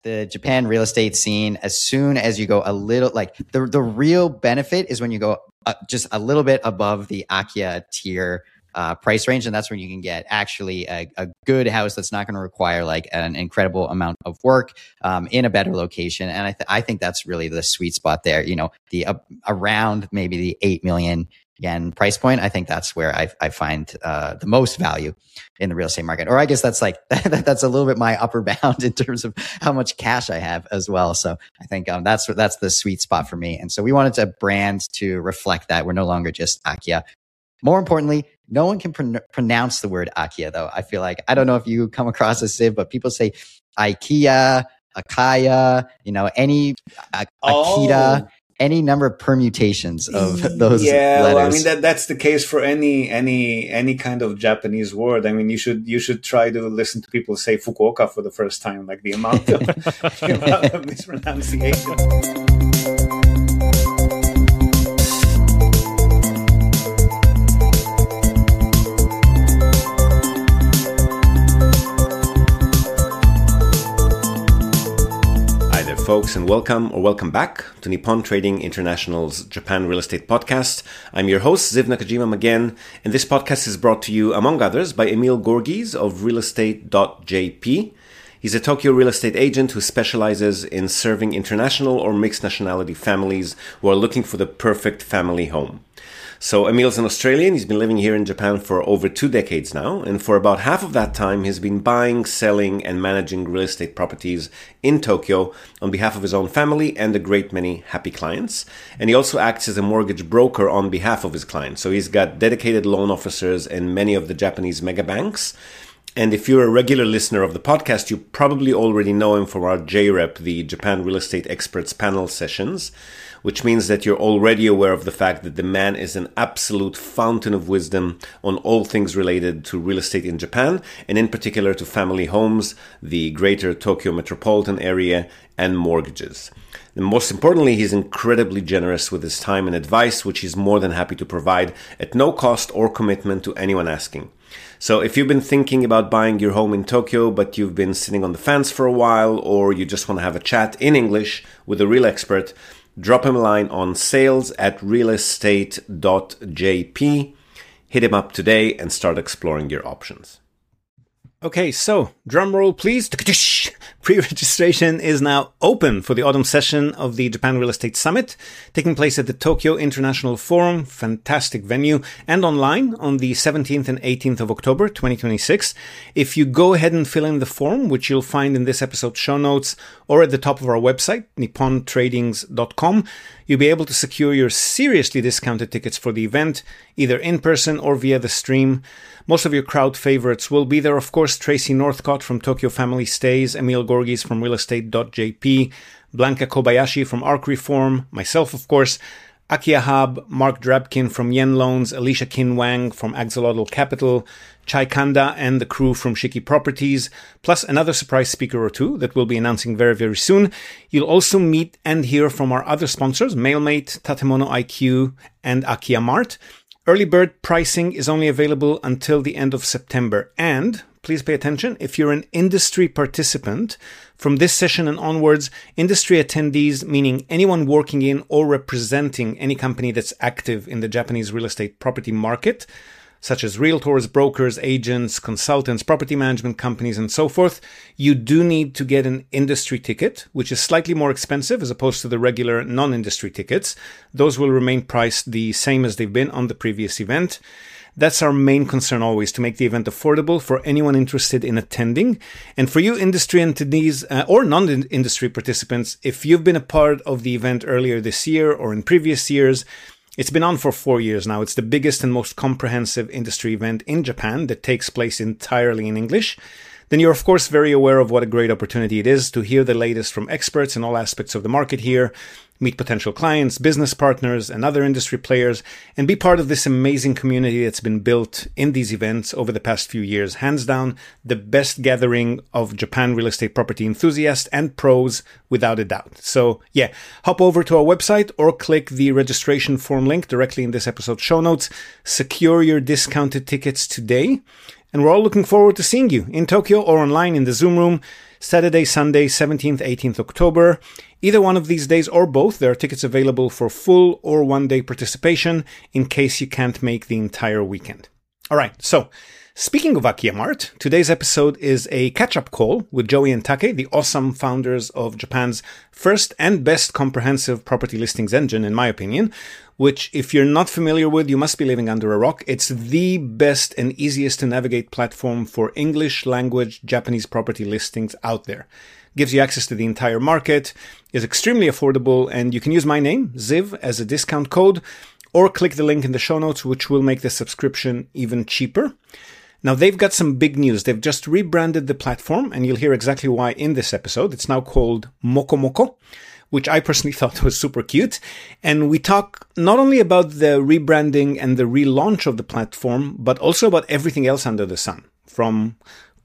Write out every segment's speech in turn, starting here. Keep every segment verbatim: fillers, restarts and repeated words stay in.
the Japan real estate scene, as soon as you go a little, like the the real benefit is when you go uh, just a little bit above the Akiya tier uh, price range, and that's when you can get actually a, a good house that's not going to require like an incredible amount of work um, in a better location. And I th- I think that's really the sweet spot there. You know, the uh, around maybe the eight million yen price point. I think that's where I, I find uh, the most value in the real estate market. Or I guess that's like, that's a little bit my upper bound in terms of how much cash I have as well. So I think um, that's, that's the sweet spot for me. And so we wanted to brand to reflect that. We're no longer just Akiya. More importantly, no one can pr- pronounce the word Akiya though. I feel like, I don't know if you come across this, Ziv, but people say IKEA, Akaya, you know, any uh, Akita. Oh. Any number of permutations of those yeah, letters. Well, I mean that that's the case for any any any kind of Japanese word. I mean, you should you should try to listen to people say Fukuoka for the first time, like the amount of, the amount of mispronunciation. Folks, and welcome or welcome back to Nippon Trading International's Japan Real Estate Podcast. I'm your host, Ziv Nakajima again, and this podcast is brought to you, among others, by Emil Gorgies of real estate dot j p. He's a Tokyo real estate agent who specializes in serving international or mixed nationality families who are looking for the perfect family home. So Emil's an Australian. He's been living here in Japan for over two decades now. And for about half of that time, he's been buying, selling, and managing real estate properties in Tokyo on behalf of his own family and a great many happy clients. And he also acts as a mortgage broker on behalf of his clients. So he's got dedicated loan officers in many of the Japanese mega banks. And if you're a regular listener of the podcast, you probably already know him from our J REP, the Japan Real Estate Experts Panel sessions, which means that you're already aware of the fact that the man is an absolute fountain of wisdom on all things related to real estate in Japan, and in particular to family homes, the greater Tokyo metropolitan area, and mortgages. And most importantly, he's incredibly generous with his time and advice, which he's more than happy to provide at no cost or commitment to anyone asking. So if you've been thinking about buying your home in Tokyo, but you've been sitting on the fence for a while, or you just want to have a chat in English with a real expert, drop him a line on sales at real estate dot j p. Hit him up today and start exploring your options. Okay, so drum roll please. Pre-registration is now open for the autumn session of the Japan Real Estate Summit, taking place at the Tokyo International Forum, fantastic venue, and online on the seventeenth and eighteenth of October, twenty twenty-six. If you go ahead and fill in the form, which you'll find in this episode's show notes or at the top of our website, nippon tradings dot com, you'll be able to secure your seriously discounted tickets for the event, either in person or via the stream. Most of your crowd favorites will be there, of course. Tracy Northcott from Tokyo Family Stays, Emil Gorgies from real estate dot j p, Blanca Kobayashi from Arc Reform, myself, of course, Akiya Hab, Mark Drabkin from Yen Loans, Alicia Kin Wang from Axolotl Capital, Chai Kanda and the crew from Shiki Properties, plus another surprise speaker or two that we'll be announcing very, very soon. You'll also meet and hear from our other sponsors, Mailmate, Tatemono I Q, and Akiya Mart. Early bird pricing is only available until the end of September. And please pay attention, if you're an industry participant, from this session and onwards, industry attendees, meaning anyone working in or representing any company that's active in the Japanese real estate property market, such as realtors, brokers, agents, consultants, property management companies, and so forth, you do need to get an industry ticket, which is slightly more expensive as opposed to the regular non-industry tickets. Those will remain priced the same as they've been on the previous event. That's our main concern always, to make the event affordable for anyone interested in attending. And for you industry entities uh, or non-industry participants, if you've been a part of the event earlier this year or in previous years, it's been on for four years now. It's the biggest and most comprehensive industry event in Japan that takes place entirely in English. Then you're, of course, very aware of what a great opportunity it is to hear the latest from experts in all aspects of the market here, meet potential clients, business partners, and other industry players, and be part of this amazing community that's been built in these events over the past few years. Hands down, the best gathering of Japan real estate property enthusiasts and pros, without a doubt. So yeah, hop over to our website or click the registration form link directly in this episode's show notes. Secure your discounted tickets today. And we're all looking forward to seeing you in Tokyo or online in the Zoom room. Saturday, Sunday, seventeenth, eighteenth October. Either one of these days or both, there are tickets available for full or one-day participation in case you can't make the entire weekend. All right, so speaking of Akiyamart, today's episode is a catch-up call with Joey and Take, the awesome founders of Japan's first and best comprehensive property listings engine, in my opinion, which, if you're not familiar with, you must be living under a rock. It's the best and easiest to navigate platform for English language Japanese property listings out there. Gives you access to the entire market, is extremely affordable, and you can use my name, Ziv, as a discount code, or click the link in the show notes, which will make the subscription even cheaper. Now, they've got some big news. They've just rebranded the platform, and you'll hear exactly why in this episode. It's now called Mokomoko, which I personally thought was super cute. And we talk not only about the rebranding and the relaunch of the platform, but also about everything else under the sun, from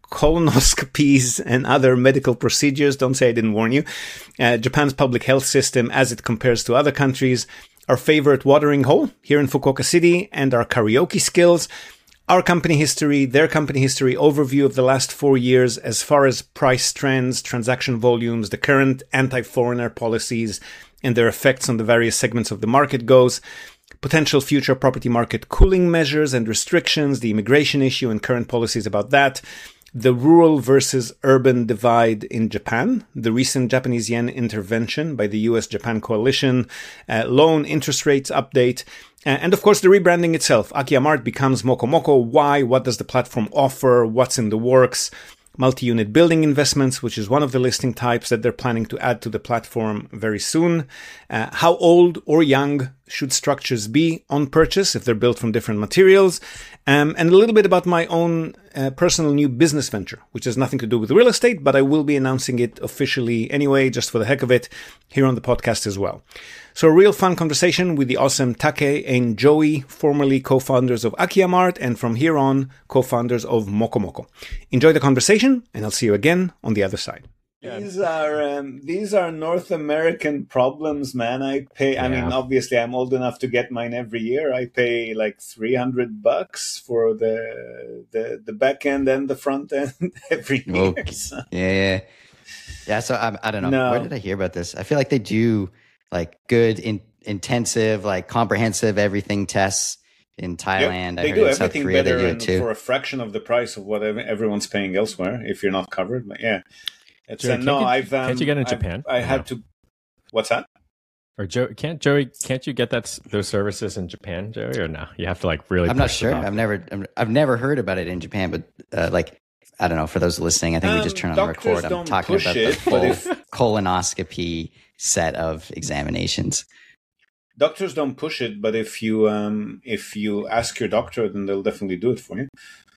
colonoscopies and other medical procedures. Don't say I didn't warn you. Uh, Japan's public health system as it compares to other countries, our favorite watering hole here in Fukuoka City, and our karaoke skills. Our company history, their company history, overview of the last four years as far as price trends, transaction volumes, the current anti-foreigner policies, and their effects on the various segments of the market goes, potential future property market cooling measures and restrictions, the immigration issue and current policies about that, the rural versus urban divide in Japan, the recent Japanese yen intervention by the U S Japan coalition, uh, loan interest rates update, uh, and of course the rebranding itself. Akiyamart becomes Mokomoko. Why? What does the platform offer? What's in the works? Multi-unit building investments, which is one of the listing types that they're planning to add to the platform very soon. Uh, how old or young should structures be on purchase if they're built from different materials? Um, and a little bit about my own uh, personal new business venture, which has nothing to do with real estate, but I will be announcing it officially anyway, just for the heck of it, here on the podcast as well. So a real fun conversation with the awesome Take and Joey, formerly co-founders of Akiyamart, and from here on, co-founders of Mokomoko. Enjoy the conversation, and I'll see you again on the other side. These are um, these are North American problems, man. I pay. I yeah. mean, obviously, I'm old enough to get mine every year. I pay like three hundred bucks for the the the back end and the front end every year. Okay. So. Yeah, yeah, yeah. So I, I don't know. No. Where did I hear about this? I feel like they do like good, in, intensive, like comprehensive everything tests in Thailand. Yep. They do everything Korea, better they do too. For a fraction of the price of what everyone's paying elsewhere. If you're not covered, but yeah. It's Joey, a, no, you, I've um, can't you get in Japan? I, I had no? to. What's that? Or Joe, can't Joey? Can't you get that those services in Japan, Joey? Or no? You have to like really. I'm not sure. I've never. I've never heard about it in Japan, but uh, like I don't know. For those listening, I think um, we just turn on the record. I'm talking about it, the full if, colonoscopy set of examinations. Doctors don't push it, but if you um, if you ask your doctor, then they'll definitely do it for you.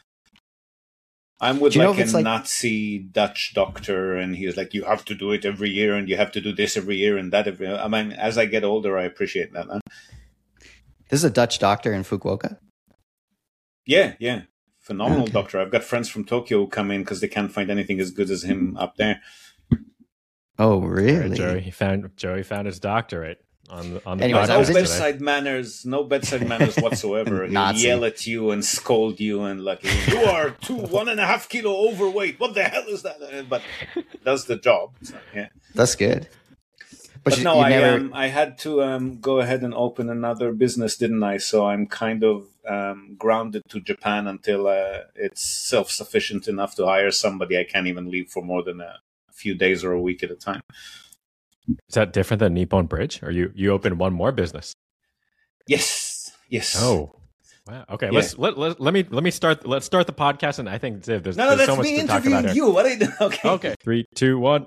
I'm with like a like, Nazi Dutch doctor, and he's like, you have to do it every year, and you have to do this every year, and that every year. I mean, as I get older, I appreciate that. Huh? This is a Dutch doctor in Fukuoka? Yeah, yeah. Phenomenal okay. doctor. I've got friends from Tokyo who come in because they can't find anything as good as him up there. Oh, really? Right, Joey, he found, Joey found his doctorate. On the, on the Anyways, no bedside today. manners, no bedside manners whatsoever. He'll yell at you and scold you and like, you are two, one and a half kilo overweight. What the hell is that? But does the job. So, yeah, that's good. But, but you, no, you I never... um, I had to um, go ahead and open another business, didn't I? So I'm kind of um, grounded to Japan until uh, it's self-sufficient enough to hire somebody. I can't even leave for more than a few days or a week at a time. Is that different than Nippon Bridge? Or you, you opened one more business? Yes. Yes. Oh. Wow. Okay. Yeah. Let's let, let let me let me start. Let's start the podcast. And I think Ziv, there's, no, no, there's that's so much me to talk about here. You. What are you doing? Okay. Okay. Three, two, one.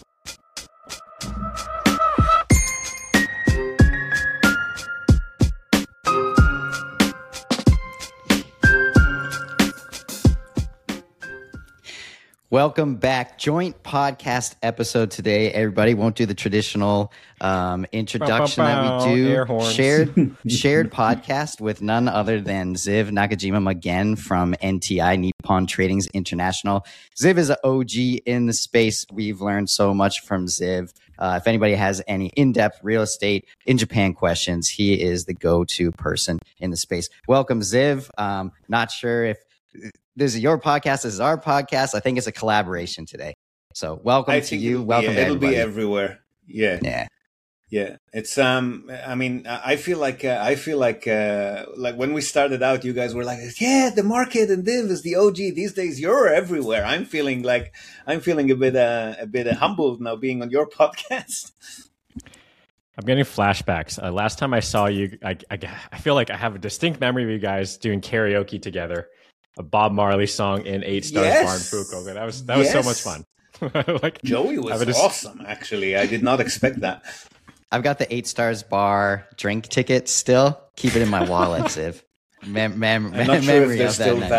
Welcome back. Joint podcast episode today. Everybody won't do the traditional um, introduction bow, bow, bow. that we do. Shared shared podcast with none other than Ziv Nakajima again from N T I, Nippon Tradings International. Ziv is an O G in the space. We've learned so much from Ziv. Uh, if anybody has any in-depth real estate in Japan questions, he is the go-to person in the space. Welcome, Ziv. Um, not sure if this is your podcast, this is our podcast. I think it's a collaboration today. So welcome I to think you. it'll Welcome be, to it'll everybody. be everywhere. Yeah. Yeah. Yeah, it's um. I mean, I feel like uh, I feel like uh, like when we started out, you guys were like, "Yeah, the market and Div is the O G." These days, you're everywhere. I'm feeling like I'm feeling a bit uh, a bit uh, humbled now being on your podcast. I'm getting flashbacks. Uh, last time I saw you, I, I I feel like I have a distinct memory of you guys doing karaoke together, a Bob Marley song in Eight Stars Yes. Bar in Fukuoka. That was that was so much Yes. fun. Like Joey was I would just- awesome. Actually, I did not expect that. I've got the Eight Stars Bar drink ticket still. Keep it in my wallet, Ziv. Mem- mem- I'm not sure if memory they're of that still night.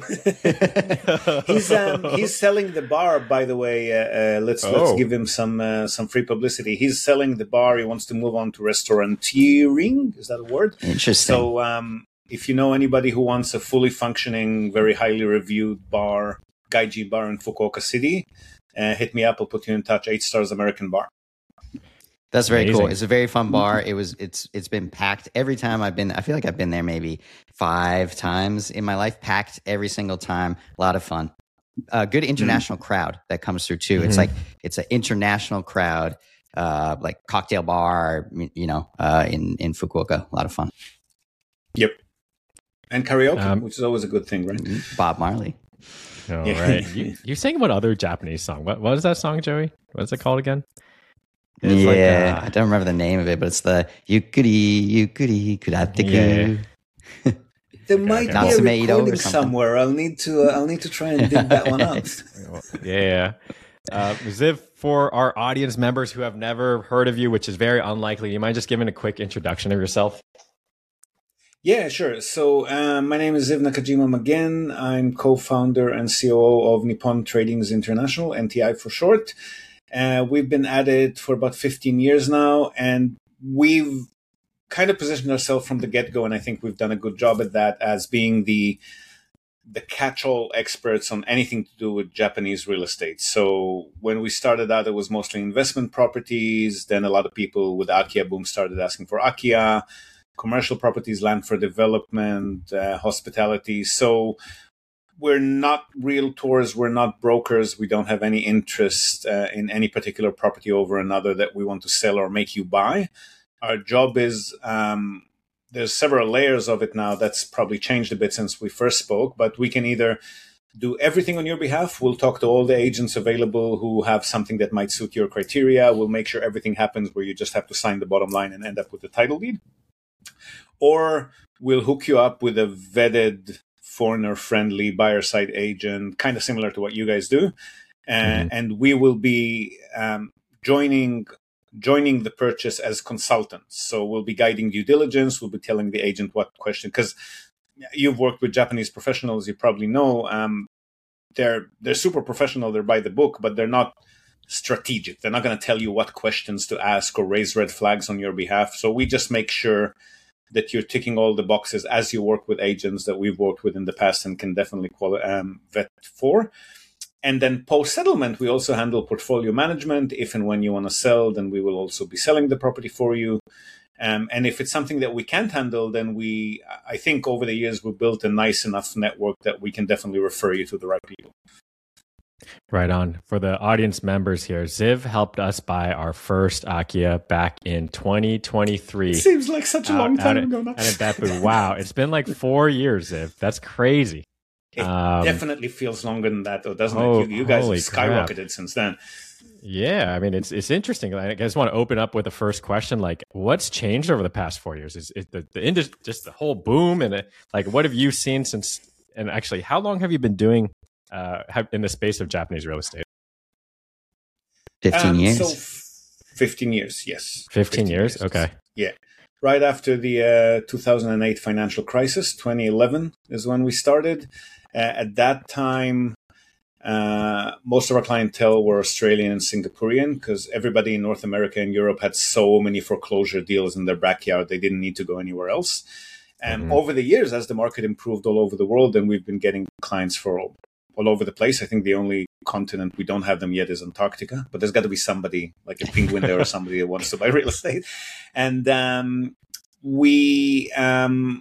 valid. he's um, he's selling the bar, by the way. Uh, uh, let's Oh. let's give him some uh, some free publicity. He's selling the bar. He wants to move on to restauranteering. Is that a word? Interesting. So, um, if you know anybody who wants a fully functioning, very highly reviewed bar, Gaiji bar in Fukuoka City, uh, hit me up. I'll put you in touch. Eight Stars American Bar. That's very Amazing. cool. It's a very fun bar. It was it's it's been packed every time I've been. I feel like I've been there maybe five times in my life. Packed every single time. A lot of fun. A good international mm-hmm. crowd that comes through too. Mm-hmm. It's like it's an international crowd, uh, like cocktail bar. You know, uh, in in Fukuoka. A lot of fun. Yep. And karaoke, Um, which is always a good thing, right? Bob Marley. All Yeah. right. You, you sang about other Japanese song. What what is that song, Joey? What's it called again? Yeah, It's like, uh, I don't remember the name of it, but it's the Yukuri Yukuri Kurateku. Yeah. There might okay. be a Natsume Ito or recording something. somewhere. I'll need to. Uh, I'll need to try and dig that one out. Yeah. Uh, Ziv, for our audience members who have never heard of you, which is very unlikely, you mind just giving a quick introduction of yourself? Yeah, sure. So uh, my name is Ziv Nakajima Magen. I'm co-founder and C O O of Nippon Tradings International, N T I for short. Uh, we've been at it for about fifteen years now, and we've kind of positioned ourselves from the get-go, and I think we've done a good job at that, as being the the catch-all experts on anything to do with Japanese real estate. So when we started out, it was mostly investment properties. Then a lot of people with Akia boom started asking for Akia, commercial properties, land for development, uh, hospitality. So we're not realtors, we're not brokers, we don't have any interest uh, in any particular property over another that we want to sell or make you buy. Our job is, um, there's several layers of it now. That's probably changed a bit since we first spoke, but we can either do everything on your behalf. We'll talk to all the agents available who have something that might suit your criteria. We'll make sure everything happens where you just have to sign the bottom line and end up with the title deed. Or we'll hook you up with a vetted, foreigner-friendly buyer-side agent, kind of similar to what you guys do. Uh, mm-hmm. And we will be um, joining joining the purchase as consultants. So we'll be guiding due diligence. We'll be telling the agent what question, because you've worked with Japanese professionals, you probably know, um, they're they're super professional, they're by the book, but they're not strategic. They're not going to tell you what questions to ask or raise red flags on your behalf. So we just make sure that you're ticking all the boxes as you work with agents that we've worked with in the past and can definitely quali- um, vet for. And then post-settlement, we also handle portfolio management. If and when you want to sell, then we will also be selling the property for you. Um, and if it's something that we can't handle, then we, I think over the years, we've built a nice enough network that we can definitely refer you to the right people. Right on. For the audience members here, Ziv helped us buy our first Akia back in twenty twenty-three. It seems like such a out, long time out ago now. At, at Beppu. Wow, it's been like four years, Ziv. That's crazy. It um, definitely feels longer than that, though, doesn't oh, it? You, you guys have holy skyrocketed crap. since then. Yeah, I mean, it's it's interesting. I just want to open up with the first question, like, what's changed over the past four years? Is it the, the industry, just the whole boom, and it, like, what have you seen since? And actually, how long have you been doing uh, have, in the space of Japanese real estate? Fifteen Um, years. So f- fifteen years, yes. Fifteen years. Okay. Yeah. Right after the uh, two thousand eight financial crisis, twenty eleven is when we started. Uh, at that time, uh, most of our clientele were Australian and Singaporean, because everybody in North America and Europe had so many foreclosure deals in their backyard, they didn't need to go anywhere else. And Mm-hmm. over the years, as the market improved all over the world, then we've been getting clients for all, all over the place. I think the only continent we don't have them yet is Antarctica, but there's got to be somebody like a penguin there or somebody that wants to buy real estate. And um, we um,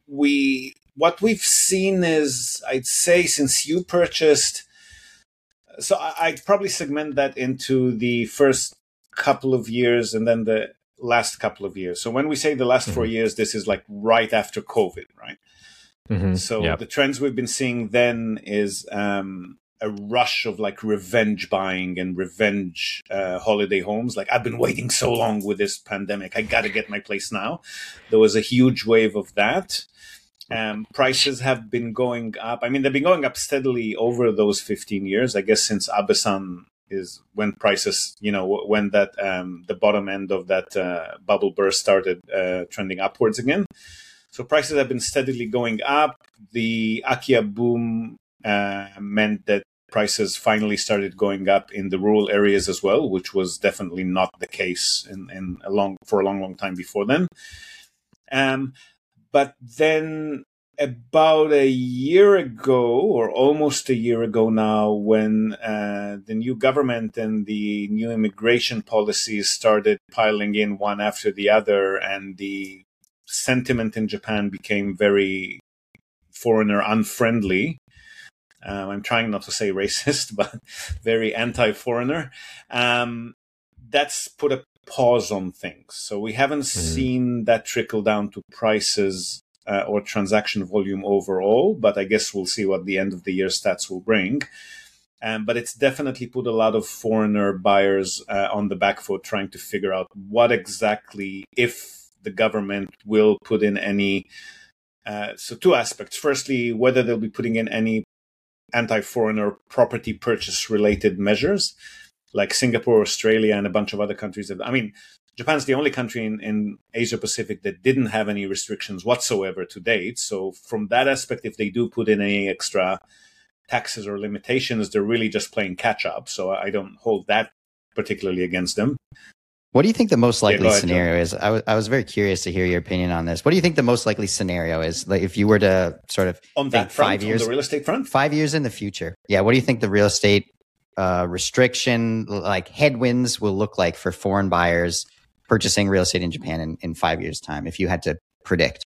we what we've seen is, I'd say, since you purchased, so I, I'd probably segment that into the first couple of years and then the last couple of years. So when we say the last mm-hmm. four years, this is like right after COVID, right? Mm-hmm. So yep. the trends we've been seeing then is um, a rush of like revenge buying and revenge uh, holiday homes. Like, I've been waiting so long with this pandemic. I got to get my place now. There was a huge wave of that. Um, prices have been going up. I mean, they've been going up steadily over those fifteen years. I guess since Abesan is when prices, you know, when that um, the bottom end of that uh, bubble burst started uh, trending upwards again. So prices have been steadily going up. The Akia boom uh, meant that prices finally started going up in the rural areas as well, which was definitely not the case in, in a long for a long, long time before then. Um, but then about a year ago, or almost a year ago now, when uh, the new government and the new immigration policies started piling in one after the other, and the sentiment in Japan became very foreigner unfriendly. Um, I'm trying not to say racist, but very anti-foreigner. Um, that's put a pause on things. So we haven't mm-hmm. seen that trickle down to prices uh, or transaction volume overall, but I guess we'll see what the end of the year stats will bring. Um, but it's definitely put a lot of foreigner buyers uh, on the back foot trying to figure out what exactly, if the government will put in any, uh, so two aspects. Firstly, whether they'll be putting in any anti-foreigner property purchase related measures like Singapore, Australia, and a bunch of other countries. That, I mean, Japan's the only country in, in Asia Pacific that didn't have any restrictions whatsoever to date. So from that aspect, if they do put in any extra taxes or limitations, they're really just playing catch up. So I don't hold that particularly against them. What do you think the most likely yeah, ahead, scenario John. is? I, w- I was very curious to hear your opinion on this. What do you think the most likely scenario is? Like, if you were to sort of on that think front, five years, on the real estate front, five years in the future, yeah. What do you think the real estate uh, restriction, like headwinds, will look like for foreign buyers purchasing real estate in Japan in, in five years' time? If you had to predict,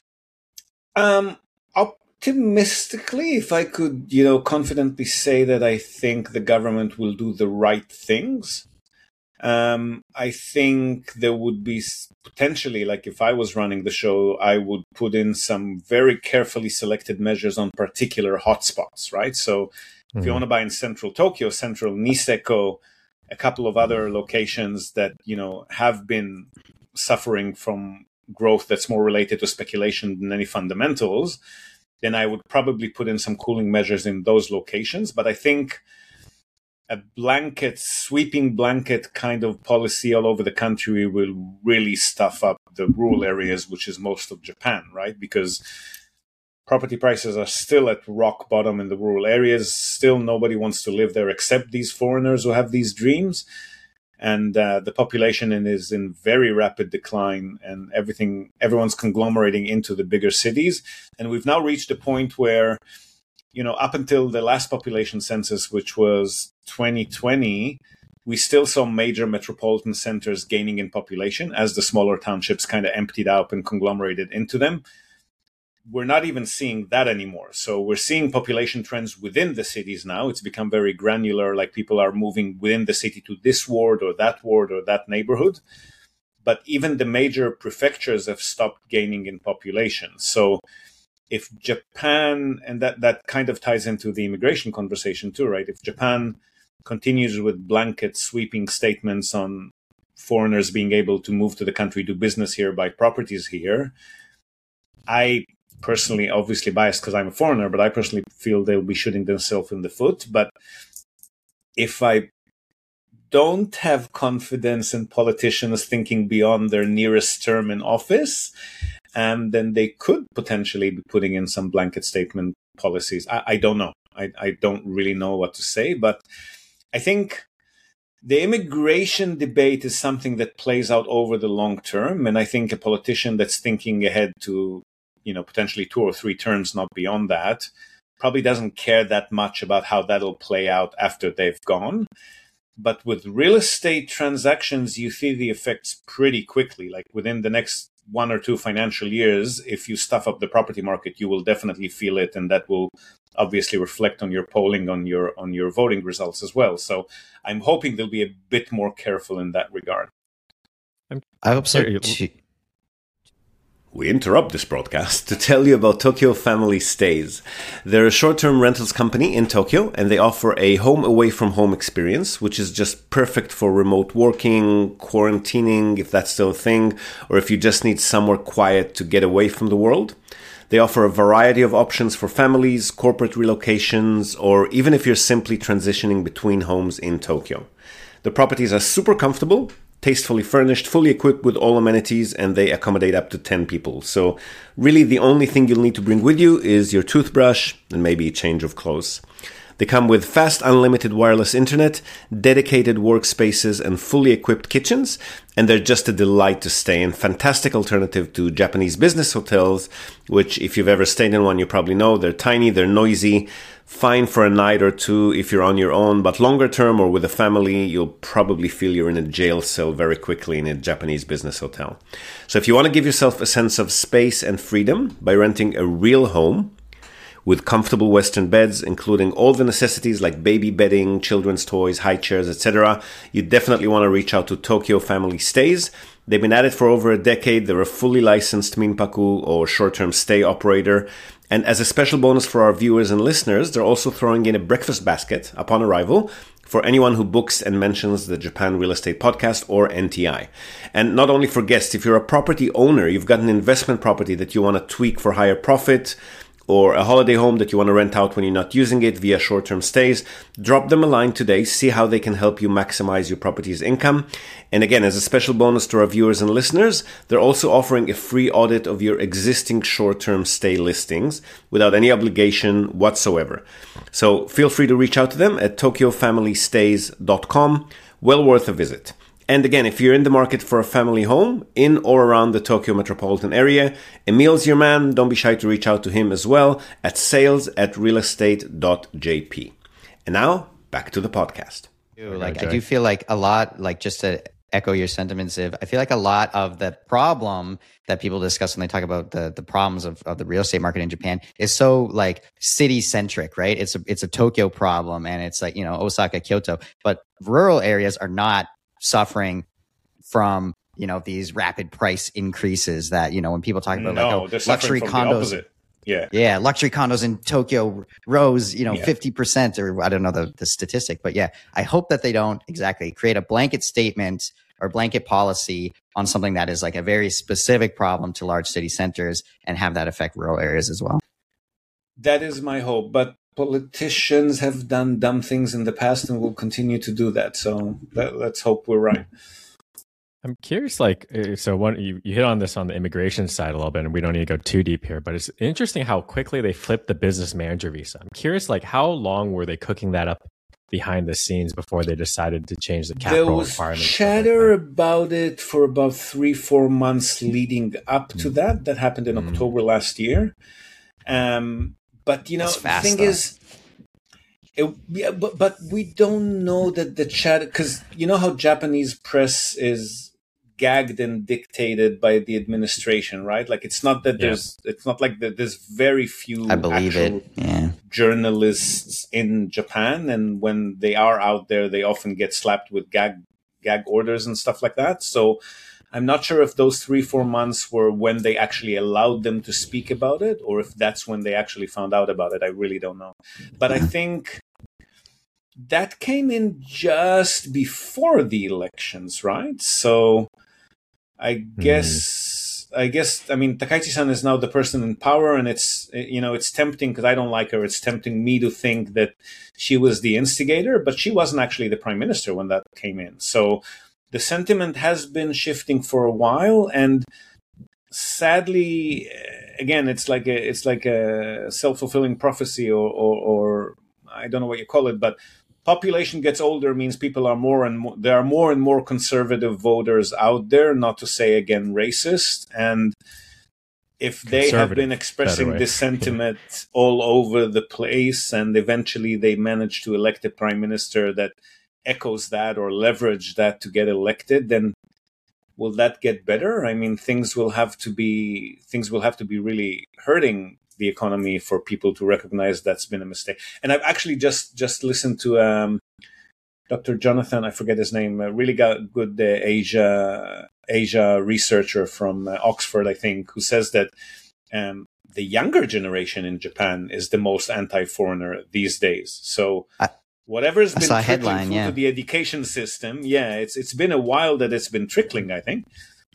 um, optimistically, if I could, you know, confidently say that I think the government will do the right things. Um, I think there would be potentially, like if I was running the show, I would put in some very carefully selected measures on particular hotspots, right? So mm-hmm. if you want to buy in central Tokyo, central Niseko, a couple of other locations that, you know, have been suffering from growth that's more related to speculation than any fundamentals, then I would probably put in some cooling measures in those locations. But I think a blanket, sweeping blanket kind of policy all over the country will really stuff up the rural areas, which is most of Japan, right? Because property prices are still at rock bottom in the rural areas. Still, nobody wants to live there except these foreigners who have these dreams. And uh, the population is in very rapid decline, and everything, everyone's conglomerating into the bigger cities. And we've now reached a point where, you know, up until the last population census, which was twenty twenty, we still saw major metropolitan centers gaining in population as the smaller townships kind of emptied out and conglomerated into them. We're not even seeing that anymore. So we're seeing population trends within the cities now. It's become very granular, like people are moving within the city to this ward or that ward or that neighborhood. But even the major prefectures have stopped gaining in population. So if Japan, and that, that kind of ties into the immigration conversation too, right? If Japan continues with blanket sweeping statements on foreigners being able to move to the country, do business here, buy properties here, I personally, obviously biased because I'm a foreigner, but I personally feel they'll be shooting themselves in the foot. But if I don't have confidence in politicians thinking beyond their nearest term in office, and then they could potentially be putting in some blanket statement policies. I, I don't know. I, I don't really know what to say, but I think the immigration debate is something that plays out over the long term. And I think a politician that's thinking ahead to, you know, potentially two or three terms, not beyond that, probably doesn't care that much about how that'll play out after they've gone. But with real estate transactions, you see the effects pretty quickly. Like within the next one or two financial years, if you stuff up the property market, you will definitely feel it, and that will obviously reflect on your polling, on your on your voting results as well. So I'm hoping they'll be a bit more careful in that regard. I hope so too. We interrupt this broadcast to tell you about Tokyo Family Stays. They're a short-term rentals company in Tokyo, and they offer a home away from home experience, which is just perfect for remote working, quarantining, if that's still a thing, or if you just need somewhere quiet to get away from the world. They offer a variety of options for families, corporate relocations, or even if you're simply transitioning between homes in Tokyo. The properties are super comfortable, tastefully furnished, fully equipped with all amenities, and they accommodate up to ten people. So really the only thing you'll need to bring with you is your toothbrush and maybe a change of clothes. They come with fast unlimited wireless internet, dedicated workspaces, and fully equipped kitchens, and they're just a delight to stay in. Fantastic alternative to Japanese business hotels, which if you've ever stayed in one, you probably know they're tiny, they're noisy, fine for a night or two if you're on your own, but longer term or with a family, you'll probably feel you're in a jail cell very quickly in a Japanese business hotel. So if you want to give yourself a sense of space and freedom by renting a real home with comfortable Western beds, including all the necessities like baby bedding, children's toys, high chairs, et cetera, you definitely want to reach out to Tokyo Family Stays. They've been at it for over a decade. They're a fully licensed minpaku or short-term stay operator. And as a special bonus for our viewers and listeners, they're also throwing in a breakfast basket upon arrival for anyone who books and mentions the Japan Real Estate Podcast or N T I. And not only for guests, if you're a property owner, you've got an investment property that you want to tweak for higher profit, or a holiday home that you want to rent out when you're not using it via short-term stays, drop them a line today, see how they can help you maximize your property's income. And again, as a special bonus to our viewers and listeners, they're also offering a free audit of your existing short-term stay listings without any obligation whatsoever. So feel free to reach out to them at tokyo family stays dot com. Well worth a visit. And again, if you're in the market for a family home in or around the Tokyo metropolitan area, Emil's your man. Don't be shy to reach out to him as well at sales at realestate dot j p. And now, back to the podcast. Like, I do feel like a lot, like just to echo your sentiments, Ziv, I feel like a lot of the problem that people discuss when they talk about the, the problems of, of the real estate market in Japan is so like city centric, right? It's a, it's a Tokyo problem, and it's like, you know, Osaka, Kyoto, but rural areas are not suffering from, you know, these rapid price increases that, you know, when people talk about no, like oh, luxury condos, yeah, yeah, luxury condos in Tokyo rose, you know, yeah. fifty percent, or I don't know the, the statistic, but yeah, I hope that they don't exactly create a blanket statement or blanket policy on something that is like a very specific problem to large city centers and have that affect rural areas as well. That is my hope, but politicians have done dumb things in the past and will continue to do that. So let, let's hope we're right. I'm curious, like, so one, you, you hit on this on the immigration side a little bit, and we don't need to go too deep here, but it's interesting how quickly they flipped the business manager visa. I'm curious, like, how long were they cooking that up behind the scenes before they decided to change the capital requirement? There was chatter like about it for about three, four months leading up to mm. that. That happened in mm. October last year. Um, But, you know, fast, the thing though. is, it, yeah, but, but we don't know that the chat, because you know how Japanese press is gagged and dictated by the administration, right? Like, it's not that there's, yeah. it's not like that there's very few I believe actual it. Yeah. journalists in Japan. And when they are out there, they often get slapped with gag, gag orders and stuff like that. So I'm not sure if those three, four months were when they actually allowed them to speak about it, or if that's when they actually found out about it. I really don't know. But I think that came in just before the elections, right? So I guess, mm. I guess, I mean, Takaichi-san is now the person in power, and it's, you know, it's tempting because I don't like her. It's tempting me to think that she was the instigator, but she wasn't actually the prime minister when that came in. So the sentiment has been shifting for a while, and sadly, again, it's like a it's like a self-fulfilling prophecy, or, or, or I don't know what you call it, but population gets older means people are more and more, there are more and more conservative voters out there, not to say again racist, and if they have been expressing this sentiment all over the place, and eventually they manage to elect a prime minister that echoes that or leverage that to get elected, then will that get better? I mean, things will have to be things will have to be really hurting the economy for people to recognize that's been a mistake. And I've actually just just listened to um, Doctor Jonathan, I forget his name, a really got good uh, Asia Asia researcher from uh, Oxford, I think, who says that um, the younger generation in Japan is the most anti-foreigner these days. So I, whatever's I been saw a trickling headline, through yeah. to the education system, yeah, it's it's been a while that it's been trickling, I think.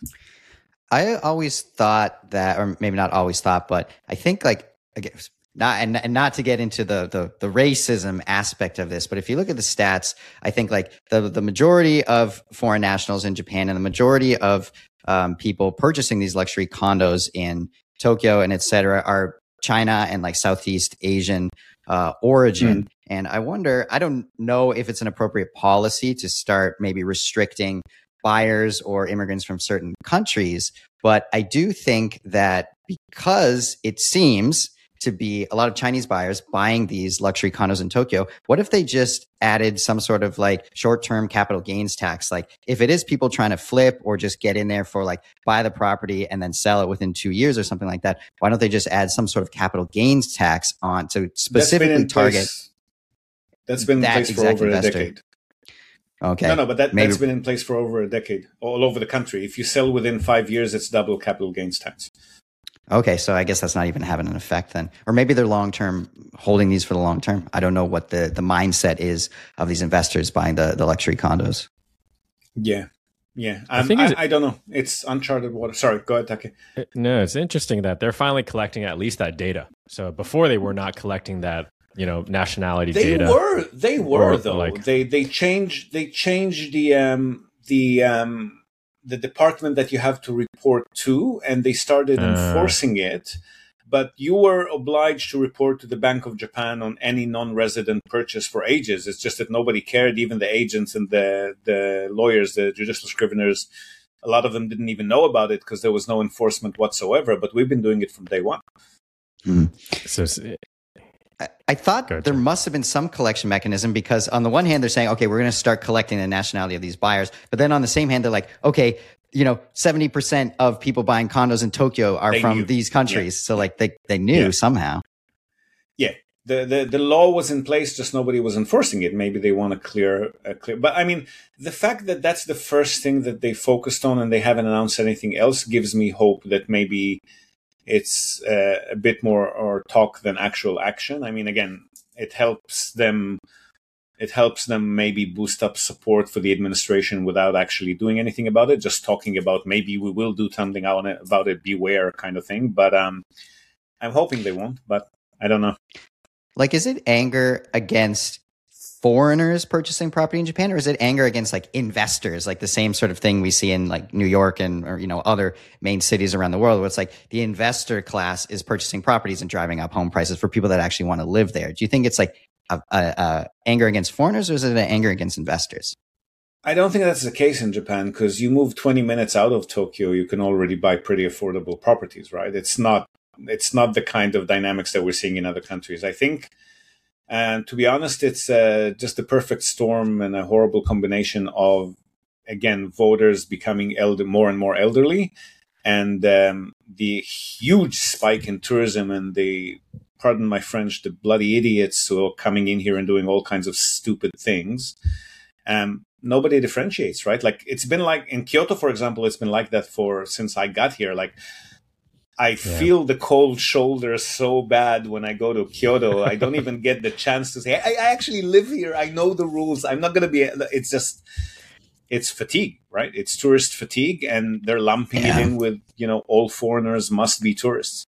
I always thought that, or maybe not always thought, but I think like, again, not and, and not to get into the, the the racism aspect of this, but if you look at the stats, I think like the the majority of foreign nationals in Japan and the majority of um, people purchasing these luxury condos in Tokyo and et cetera are China and like Southeast Asian uh, origin. Mm. And I wonder, I don't know if it's an appropriate policy to start maybe restricting buyers or immigrants from certain countries. But I do think that because it seems to be a lot of Chinese buyers buying these luxury condos in Tokyo, what if they just added some sort of like short-term capital gains tax? Like if it is people trying to flip or just get in there for like buy the property and then sell it within two years or something like that, why don't they just add some sort of capital gains tax on to specifically target? Place, that's been in that place for over investor. a decade. Okay. No, no, but that, Maybe. that's been in place for over a decade, all over the country. If you sell within five years, it's double capital gains tax. Okay, so I guess that's not even having an effect then. Or maybe they're long-term, holding these for the long term. I don't know what the, the mindset is of these investors buying the, the luxury condos. Yeah, yeah. Um, I, think I, I don't know. It's uncharted water. Sorry, go ahead, Taki. No, it's interesting that they're finally collecting at least that data. So before they were not collecting that, you know, nationality they data. They were, they were or, though. Like, they they changed they changed the um the um the department that you have to report to, and they started uh, enforcing it. But you were obliged to report to the Bank of Japan on any non-resident purchase for ages. It's just that nobody cared. Even the agents and the the lawyers, the judicial scriveners, a lot of them didn't even know about it because there was no enforcement whatsoever. But we've been doing it from day one. Mm. So. I, I thought gotcha. there must have been some collection mechanism because on the one hand, they're saying, okay, we're going to start collecting the nationality of these buyers. But then on the same hand, they're like, okay, you know, seventy percent of people buying condos in Tokyo are they from knew. these countries. Yeah. So like they, they knew yeah. somehow. Yeah. The, the the law was in place, just nobody was enforcing it. Maybe they want to clear, uh, clear. But I mean, the fact that that's the first thing that they focused on and they haven't announced anything else gives me hope that maybe it's uh, a bit more or talk than actual action. I mean, again, it helps them. It helps them maybe boost up support for the administration without actually doing anything about it. Just talking about maybe we will do something on it, about it. Beware, kind of thing. But um, I'm hoping they won't. But I don't know. Like, is it anger against foreigners purchasing property in Japan, or is it anger against like investors, like the same sort of thing we see in like New York and or you know other main cities around the world, where it's like the investor class is purchasing properties and driving up home prices for people that actually want to live there? Do you think it's like a, a, a anger against foreigners, or is it an anger against investors? I don't think that's the case in Japan, because you move twenty minutes out of Tokyo, you can already buy pretty affordable properties, right? It's not it's not the kind of dynamics that we're seeing in other countries, I think. And to be honest, it's uh, just the perfect storm and a horrible combination of, again, voters becoming elder, more and more elderly, and um, the huge spike in tourism and the, pardon my French, the bloody idiots who are coming in here and doing all kinds of stupid things. Um, nobody differentiates, right? Like, it's been like in Kyoto, for example, it's been like that for since I got here. Like, I yeah. feel the cold shoulder so bad when I go to Kyoto. I don't even get the chance to say, I, I actually live here. I know the rules. I'm not going to be, it's just, it's fatigue, right? It's tourist fatigue, and they're lumping yeah. it in with, you know, all foreigners must be tourists.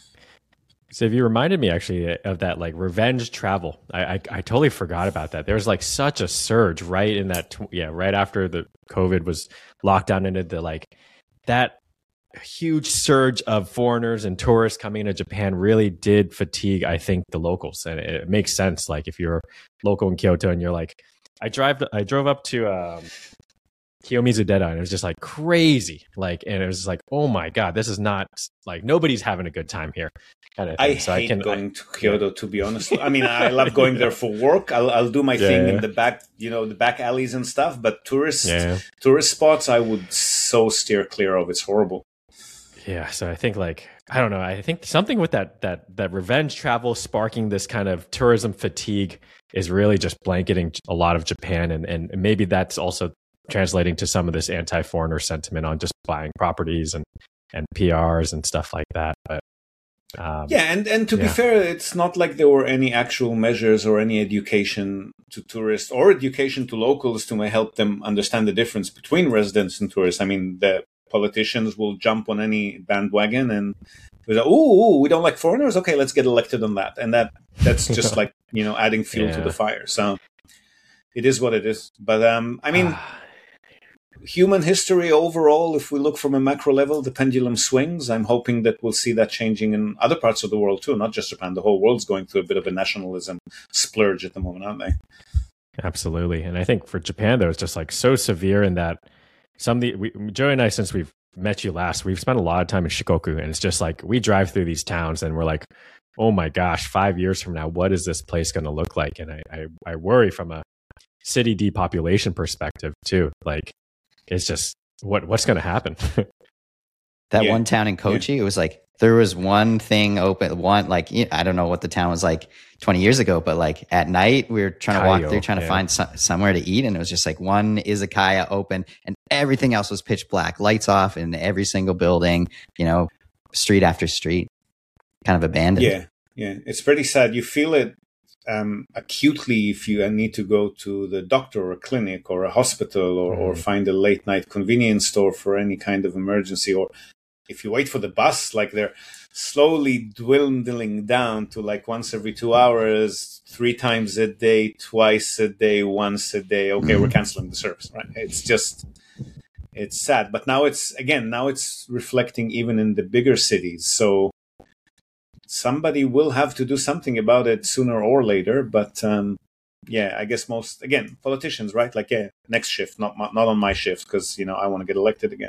So you reminded me actually of that, like revenge travel. I, I I totally forgot about that. There was like such a surge right in that, tw- yeah, right after the COVID was locked down into the like that huge surge of foreigners and tourists coming into Japan really did fatigue, I think, the locals. And it, it makes sense. Like if you're local in Kyoto and you're like, I drive, I drove up to um, Kiyomizu-dera, and it was just like crazy. Like, and it was like, oh my God, this is not like nobody's having a good time here. Kind of thing. I so hate I can, going I, to Kyoto, to be honest. I mean, I love going there for work. I'll, I'll do my yeah, thing yeah. in the back, you know, the back alleys and stuff. But tourist yeah. tourist spots, I would so steer clear of. It's horrible. Yeah, so I think like I don't know. I think something with that that that revenge travel sparking this kind of tourism fatigue is really just blanketing a lot of Japan, and and maybe that's also translating to some of this anti-foreigner sentiment on just buying properties and and P Rs and stuff like that. But um, yeah, and and to yeah. be fair, it's not like there were any actual measures or any education to tourists or education to locals to help them understand the difference between residents and tourists. I mean, the politicians will jump on any bandwagon and be like, "Ooh, we don't like foreigners. Okay, let's get elected on that." And that that's just like, you know, adding fuel yeah. to the fire. So it is what it is. But um, I mean, human history overall, if we look from a macro level, the pendulum swings. I'm hoping that we'll see that changing in other parts of the world too, not just Japan. The whole world's going through a bit of a nationalism splurge at the moment, aren't they? Absolutely. And I think for Japan, though, it's just like so severe in that some of the, we, Joey and I, since we've met you last, we've spent a lot of time in Shikoku, and it's just like we drive through these towns and we're like, oh my gosh, five years from now, what is this place going to look like? And I, I, I worry from a city depopulation perspective too. Like, it's just what what's going to happen. That yeah. one town in Kochi, yeah. It was like there was one thing open, one like I don't know what the town was like twenty years ago, but like at night we were trying to walk Kaio, through, trying yeah. to find some, somewhere to eat, and it was just like one izakaya open, and everything else was pitch black, lights off in every single building, you know, street after street, kind of abandoned. Yeah, yeah, it's pretty sad. You feel it um, acutely if you need to go to the doctor or a clinic or a hospital or, mm. or find a late night convenience store for any kind of emergency, or if you wait for the bus, like they're slowly dwindling down to like once every two hours, three times a day, twice a day, once a day. Okay, mm. we're canceling the service, right? It's just, it's sad. But now it's, again, now it's reflecting even in the bigger cities. So somebody will have to do something about it sooner or later. But um, yeah, I guess most, again, politicians, right? Like, yeah, next shift, not my, not on my shift, because, you know, I want to get elected again.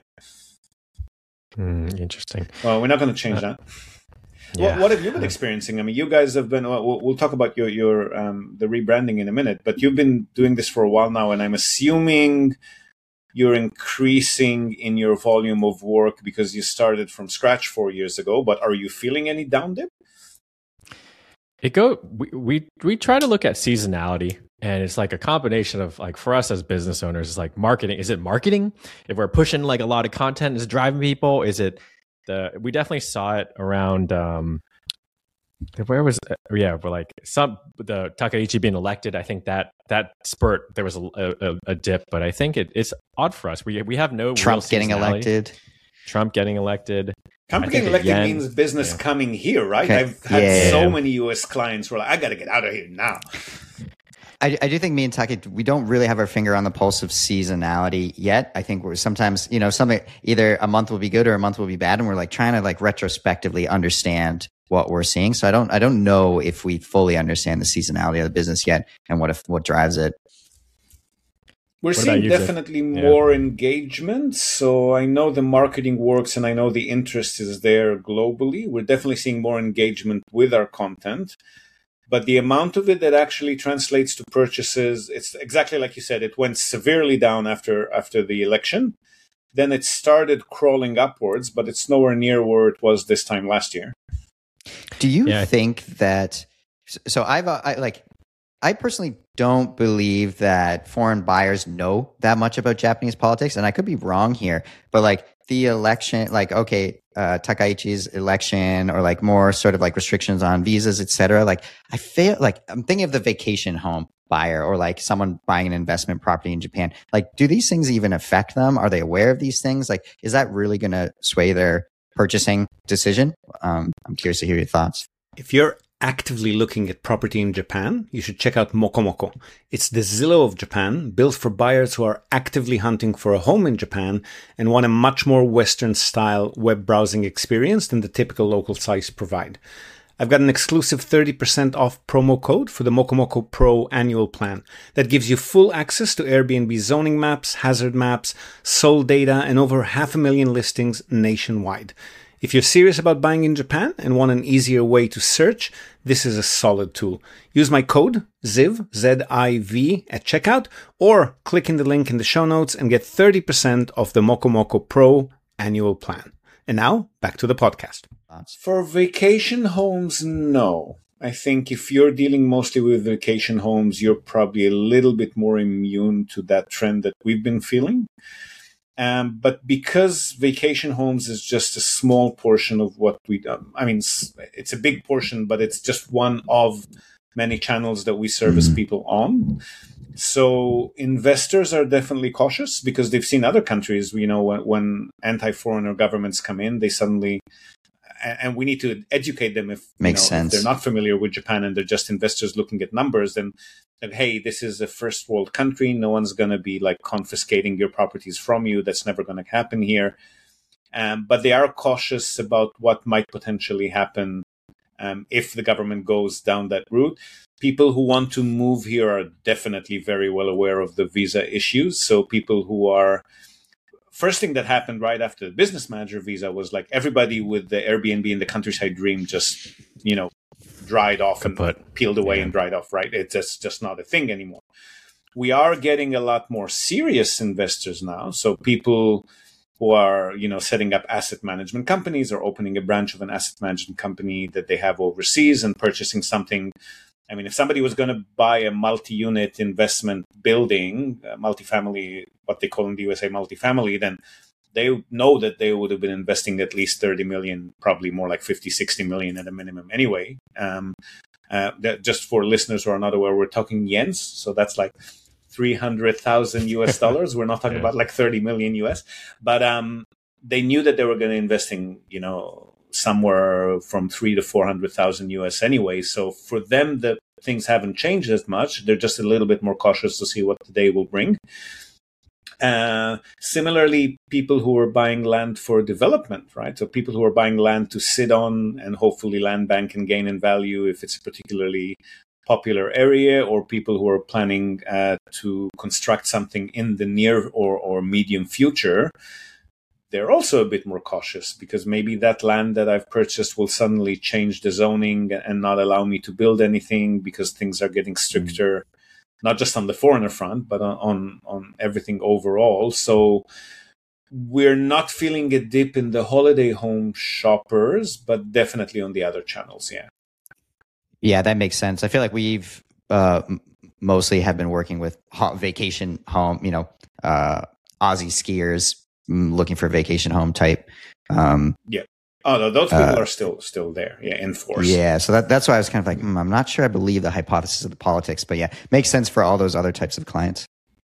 Mm, interesting. Well, we're not going to change uh, that. Yeah. What, what have you been experiencing? I mean, you guys have been, we'll, we'll talk about your, your um, the rebranding in a minute, but you've been doing this for a while now, and I'm assuming you're increasing in your volume of work because you started from scratch four years ago, but are you feeling any down dip? It go, we, we, we try to look at seasonality, and it's like a combination of like, for us as business owners, it's like marketing. Is it marketing? If we're pushing like a lot of content, is it driving people? Is it the, we definitely saw it around, um, where was, yeah, we're like some, the Takaichi being elected. I think that, that spurt, there was a, a, a dip, but I think it, it's odd for us. We, we have no Trump getting elected. Trump getting elected. Trump getting elected yen, means business yeah. coming here, right? Okay. I've had yeah. so many U S clients who are like, I got to get out of here now. I, I do think me and Taki, we don't really have our finger on the pulse of seasonality yet. I think we're sometimes, you know, something, either a month will be good or a month will be bad. And we're like trying to like retrospectively understand what we're seeing. So I don't, I don't know if we fully understand the seasonality of the business yet and what if, what drives it. We're what seeing definitely yeah. more engagement. So I know the marketing works and I know the interest is there globally. We're definitely seeing more engagement with our content. But the amount of it that actually translates to purchases, it's exactly like you said, it went severely down after after the election. Then it started crawling upwards, but it's nowhere near where it was this time last year. Do you yeah. think that, so I've, I like, I personally don't believe that foreign buyers know that much about Japanese politics, and I could be wrong here, but like the election, like, okay, uh, Takaichi's election, or like more sort of like restrictions on visas, et cetera. Like I feel like I'm thinking of the vacation home buyer or like someone buying an investment property in Japan. Like, do these things even affect them? Are they aware of these things? Like, is that really going to sway their purchasing decision? Um, I'm curious to hear your thoughts. If you're actively looking at property in Japan, you should check out Mokomoko. It's the Zillow of Japan, built for buyers who are actively hunting for a home in Japan and want a much more Western-style web browsing experience than the typical local sites provide. I've got an exclusive thirty percent off promo code for the Mokomoko Pro annual plan that gives you full access to Airbnb zoning maps, hazard maps, sold data, and over half a million listings nationwide. If you're serious about buying in Japan and want an easier way to search, this is a solid tool. Use my code ZIV, Z I V, at checkout, or click in the link in the show notes and get thirty percent off the Mokomoko Pro annual plan. And now, back to the podcast. For vacation homes, no. I think if you're dealing mostly with vacation homes, you're probably a little bit more immune to that trend that we've been feeling. Um, but because vacation homes is just a small portion of what we do, I mean, it's a big portion, but it's just one of many channels that we service people on. So investors are definitely cautious because they've seen other countries, you know, when, when anti-foreigner governments come in, they suddenly, and we need to educate them if, Makes you know, sense. if they're not familiar with Japan and they're just investors looking at numbers, then, then hey, this is a first world country. No one's going to be like confiscating your properties from you. That's never going to happen here. Um, but they are cautious about what might potentially happen um, if the government goes down that route. People who want to move here are definitely very well aware of the visa issues. So people who are, first thing that happened right after the business manager visa was like everybody with the Airbnb and the countryside dream just, you know, dried off Kaput. and peeled away Yeah. and dried off, right? It's just, just not a thing anymore. We are getting a lot more serious investors now. So people who are, you know, setting up asset management companies or opening a branch of an asset management company that they have overseas and purchasing something. I mean, if somebody was going to buy a multi-unit investment building, a multifamily, what they call in the U S A multifamily, then they know that they would have been investing at least thirty million, probably more like fifty, sixty million at a minimum anyway. Um, uh, that just for listeners who are not aware, we're talking yens. So that's like three hundred thousand U S dollars. We're not talking Yeah. about like thirty million U S, but um, they knew that they were going to invest in, you know, somewhere from three to four hundred thousand U S anyway. So for them, the things haven't changed as much. They're just a little bit more cautious to see what the day will bring. Uh, similarly, people who are buying land for development, right? So people who are buying land to sit on and hopefully land bank and gain in value if it's a particularly popular area, or people who are planning uh, to construct something in the near or, or medium future. They're also a bit more cautious because maybe that land that I've purchased will suddenly change the zoning and not allow me to build anything because things are getting stricter, not just on the foreigner front, but on, on, on everything overall. So we're not feeling a dip in the holiday home shoppers, but definitely on the other channels. Yeah. Yeah, that makes sense. I feel like we've uh, m- mostly have been working with ho- vacation home, you know, uh, Aussie skiers mm, looking for a vacation home type. Um, Yeah. Oh, no, those people Uh, are still still there. Yeah, in force. yeah, so that, that's why I was kind of like, mm, I'm not sure I believe the hypothesis of the politics, but yeah, makes sense for all those other types of clients.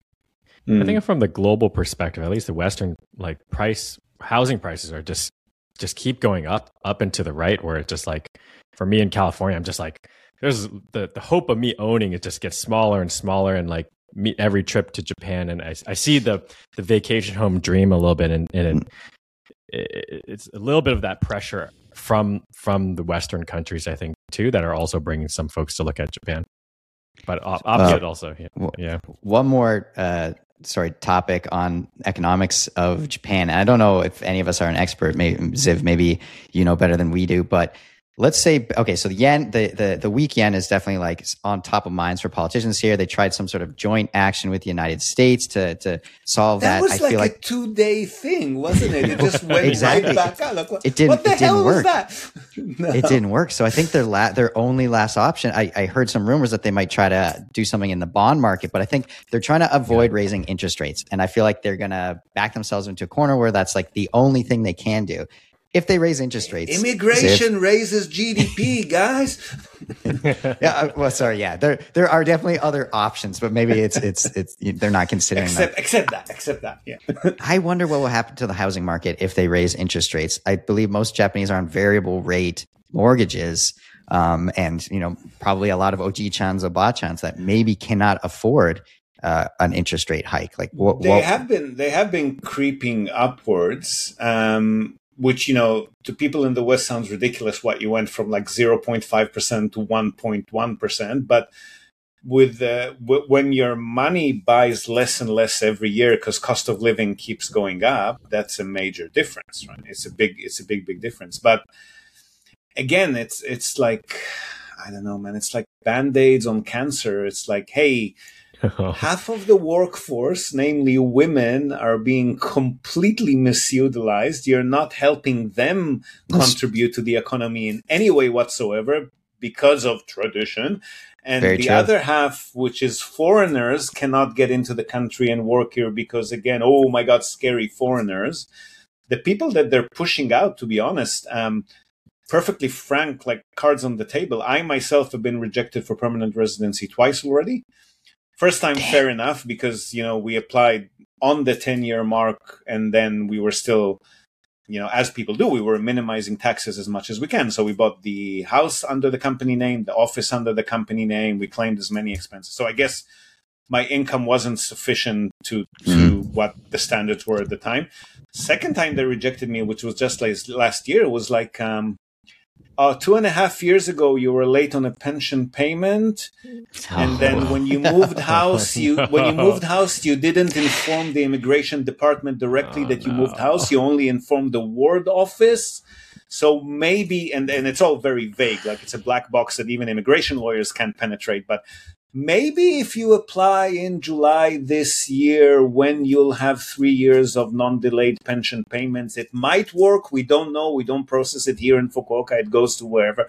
Mm. I think from the global perspective, at least the Western like price housing prices are just just keep going up, up and to the right, where it's just like for me in California, I'm just like there's the, the hope of me owning it just gets smaller and smaller, and like me every trip to Japan, and I, I see the the vacation home dream a little bit, and, and it, it, it's a little bit of that pressure from from the Western countries, I think, too, that are also bringing some folks to look at Japan. But op- opposite Uh, also, yeah. well, yeah. One more, uh, sorry, topic on economics of Japan. And I don't know if any of us are an expert. Maybe, Ziv, maybe you know better than we do. But let's say, okay, so the yen, the, the, the weak yen is definitely like on top of minds for politicians here. They tried some sort of joint action with the United States to to solve that. That was I like feel a like two-day thing, wasn't it? It just went Exactly. right back out. Like, what, It didn't- what the it didn't hell work. was that? No. it didn't work. So I think their la- their only last option. I, I heard some rumors that they might try to do something in the bond market, but I think they're trying to avoid raising interest rates. And I feel like they're gonna back themselves into a corner where that's like the only thing they can do. If they raise interest rates, Immigration raises G D P, guys. Ziv- yeah. uh, Well, sorry. Yeah, there there are definitely other options, but maybe it's it's it's they're not considering that. Except, except that, except that. Yeah. I wonder what will happen to the housing market if they raise interest rates. I believe most Japanese are on variable rate mortgages, um, and you know probably a lot of oji-chans, oba-chans that maybe cannot afford uh, an interest rate hike. Like what? They what have been, they have been creeping upwards. Um, which, you know, to people in the West sounds ridiculous. What, you went from like zero point five percent to one point one percent, but with uh, w- when your money buys less and less every year because cost of living keeps going up, that's a major difference, right? It's a big, it's a big, big difference. But again, it's it's like, I don't know, man. It's like Band-Aids on cancer. It's like, hey, half of the workforce, namely women, are being completely misutilized. You're not helping them contribute to the economy in any way whatsoever because of tradition. And Very the true. other half, which is foreigners, cannot get into the country and work here because, again, oh my God, scary foreigners. The people that they're pushing out, to be honest, um, perfectly frank, like cards on the table, I myself have been rejected for permanent residency twice already. First time, Damn. Fair enough, because, you know, we applied on the ten-year mark, and then we were still, you know, as people do, we were minimizing taxes as much as we can. So we bought the house under the company name, the office under the company name. We claimed as many expenses. So I guess my income wasn't sufficient to, to mm. what the standards were at the time. Second time they rejected me, which was just like last year, was like, um, Uh, two and a half years ago, you were late on a pension payment, and then when you moved house, you no. when you moved house, you didn't inform the immigration department directly oh, that you no. moved house. You only informed the ward office. So maybe, and and it's all very vague, like it's a black box that even immigration lawyers can't penetrate. But maybe if you apply in July this year, when you'll have three years of non-delayed pension payments, it might work. We don't know. We don't process it here in Fukuoka. It goes to wherever.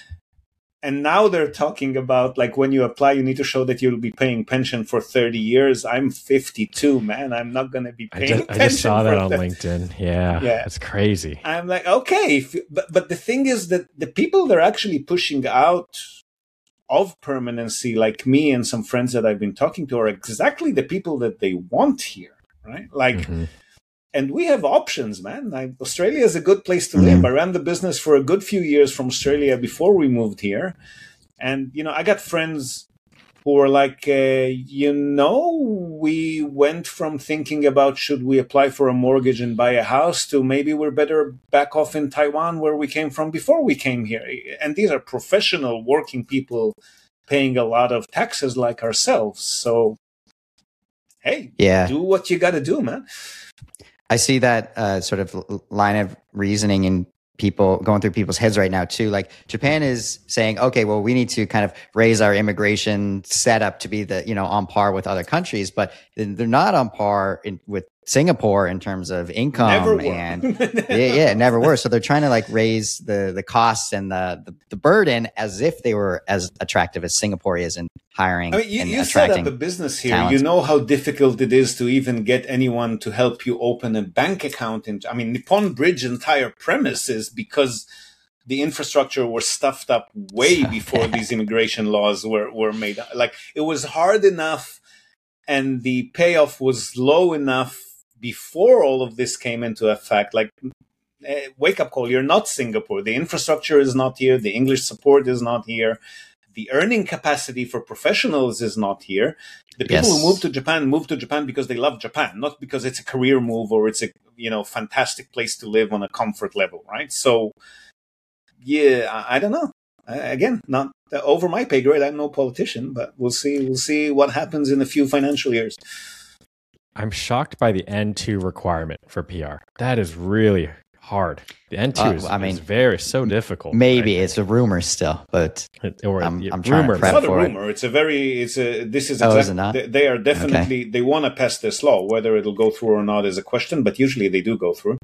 And now they're talking about, like, when you apply, you need to show that you'll be paying pension for thirty years. I'm fifty-two, man. I'm not going to be paying I just, pension. I just saw that on that. LinkedIn. Yeah, yeah, it's crazy. I'm like, okay. If, but, but the thing is that the people they're actually pushing out of permanency, like me and some friends that I've been talking to, are exactly the people that they want here, right? Like, mm-hmm. and we have options, man. Like, Australia is a good place to live. Mm-hmm. I ran the business for a good few years from Australia before we moved here. And, you know, I got friends who were like, uh, you know, we went from thinking about should we apply for a mortgage and buy a house to maybe we're better back off in Taiwan where we came from before we came here. And these are professional working people paying a lot of taxes like ourselves. So, hey, yeah. do what you got to do, man. I see that uh, sort of line of reasoning in people going through people's heads right now too. Like, Japan is saying, okay, well, we need to kind of raise our immigration setup to be the, you know, on par with other countries, but they're not on par in, with Singapore in terms of income. Never and yeah, yeah, it never were. So they're trying to like raise the the costs and the, the the burden as if they were as attractive as Singapore is in hiring. I mean, you, and you set attracting up a business here. talent. You know how difficult it is to even get anyone to help you open a bank account. In, I mean, Nippon Bridge entire premise is because the infrastructure was stuffed up way before these immigration laws were, were made. Like, it was hard enough and the payoff was low enough before all of this came into effect. Like, uh, wake up call, you're not Singapore. The infrastructure is not here. The English support is not here. The earning capacity for professionals is not here. The people yes. who move to Japan move to Japan because they love Japan, not because it's a career move or it's a, you know, fantastic place to live on a comfort level, right? So, yeah, I, I don't know. I, again, not uh, over my pay grade. I'm no politician, but we'll see. We'll see what happens in a few financial years. I'm shocked by the N two requirement for P R. That is really hard. The N two uh, is, I mean, is very so difficult. Maybe right? It's a rumor still, but or, I'm, yeah, I'm trying rumor. to prep it's not for a rumor. It. It's a very. It's a. This is oh, exactly. is it not? They, they are definitely. Okay. They want to pass this law. Whether it'll go through or not is a question, but usually they do go through.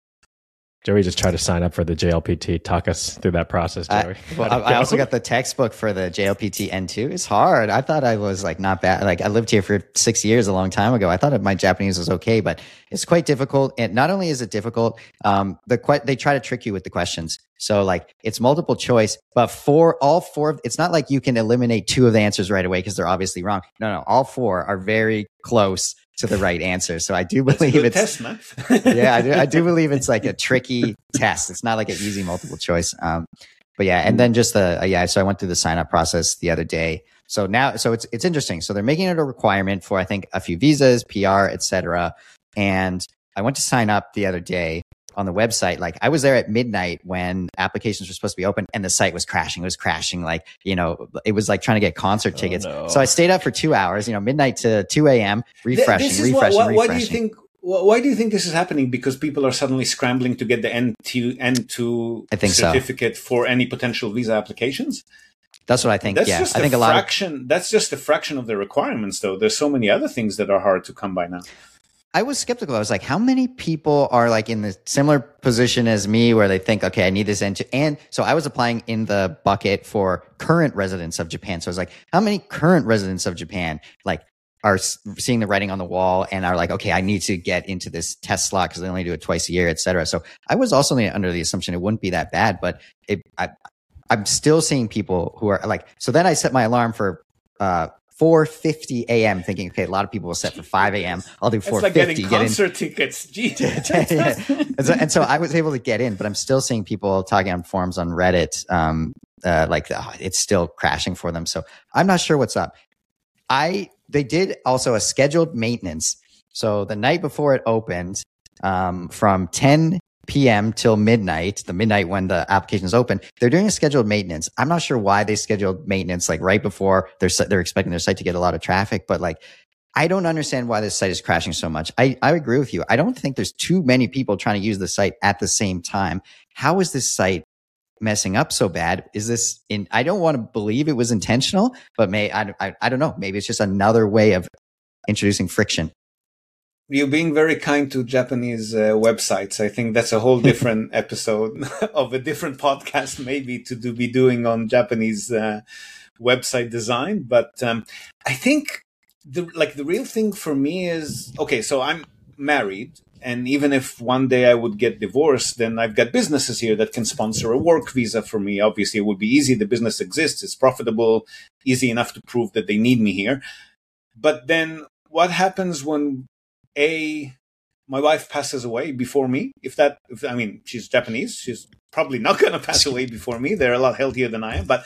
Joey just tried to sign up for the J L P T. Talk us through that process, Joey. I, well, I, I also got the textbook for the J L P T N two. It's hard. I thought I was like not bad. Like, I lived here for six years a long time ago. I thought my Japanese was okay, but it's quite difficult. And not only is it difficult, um, the que- they try to trick you with the questions. So like it's multiple choice, but for all four of, it's not like you can eliminate two of the answers right away because they're obviously wrong. No, no, all four are very close to the right answer. So I do believe it's test, man. yeah, I do, I do believe it's like a tricky test. It's not like an easy multiple choice. Um, but yeah, and then just the uh, yeah. So I went through the sign up process the other day. So now, so it's it's interesting. So they're making it a requirement for I think a few visas, P R, et cetera. And I went to sign up the other day on the website. Like I was there at midnight when applications were supposed to be open and the site was crashing. It was crashing. Like, you know, it was like trying to get concert tickets. Oh, no. So I stayed up for two hours, you know, midnight to two a.m. refreshing, this is refreshing, what, what, refreshing. Why do you think, why do you think this is happening? Because people are suddenly scrambling to get the N two, N two I think certificate so. for any potential visa applications? That's what I think. That's yeah, just I think a a lot fraction. Of, that's just a fraction of the requirements, though. There's so many other things that are hard to come by now. I was skeptical. I was like, how many people are like in the similar position as me where they think, okay, I need this end to, and so I was applying in the bucket for current residents of Japan. So I was like, how many current residents of Japan like are seeing the writing on the wall and are like, okay, I need to get into this test slot because they only do it twice a year, et cetera. So I was also under the assumption it wouldn't be that bad, but it, I, I'm still seeing people who are like, so then I set my alarm for, uh, four fifty a.m. thinking, okay, a lot of people will set for five a.m. I'll do four fifty. It's like getting concert tickets. yeah. and, so, and so I was able to get in, but I'm still seeing people talking on forums on Reddit, um, uh, like oh, it's still crashing for them. So I'm not sure what's up. I they did also a scheduled maintenance. So the night before it opened, um, from ten p.m. till midnight, the midnight when the application is open, they're doing a scheduled maintenance. I'm not sure why they scheduled maintenance like right before they're they're expecting their site to get a lot of traffic, but like I don't understand why this site is crashing so much. I, I agree with you. I don't think there's too many people trying to use the site at the same time. How is this site messing up so bad? Is this in? I don't want to believe it was intentional, but may I I, I don't know. Maybe it's just another way of introducing friction. You're being very kind to Japanese uh, websites. I think that's a whole different episode of a different podcast, maybe to do, be doing on Japanese uh, website design. But um, I think the like the real thing for me is, okay, so I'm married, and even if one day I would get divorced, then I've got businesses here that can sponsor a work visa for me. Obviously, it would be easy. The business exists. It's profitable, easy enough to prove that they need me here. But then what happens when A, my wife passes away before me? If that, if, I mean, she's Japanese. She's probably not going to pass away before me. They're a lot healthier than I am. But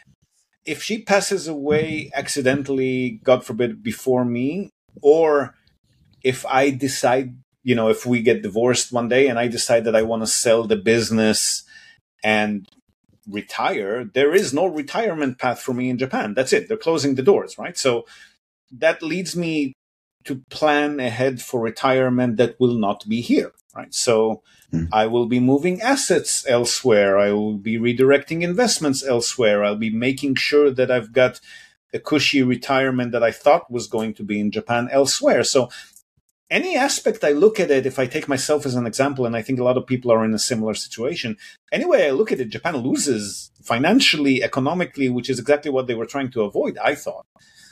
if she passes away accidentally, God forbid, before me, or if I decide, you know, if we get divorced one day and I decide that I want to sell the business and retire, there is no retirement path for me in Japan. That's it. They're closing the doors, right? So that leads me to plan ahead for retirement that will not be here, right? So mm. I will be moving assets elsewhere. I will be redirecting investments elsewhere. I'll be making sure that I've got a cushy retirement that I thought was going to be in Japan elsewhere. So any aspect I look at it, if I take myself as an example, and I think a lot of people are in a similar situation, any way I look at it, Japan loses financially, economically, which is exactly what they were trying to avoid, I thought.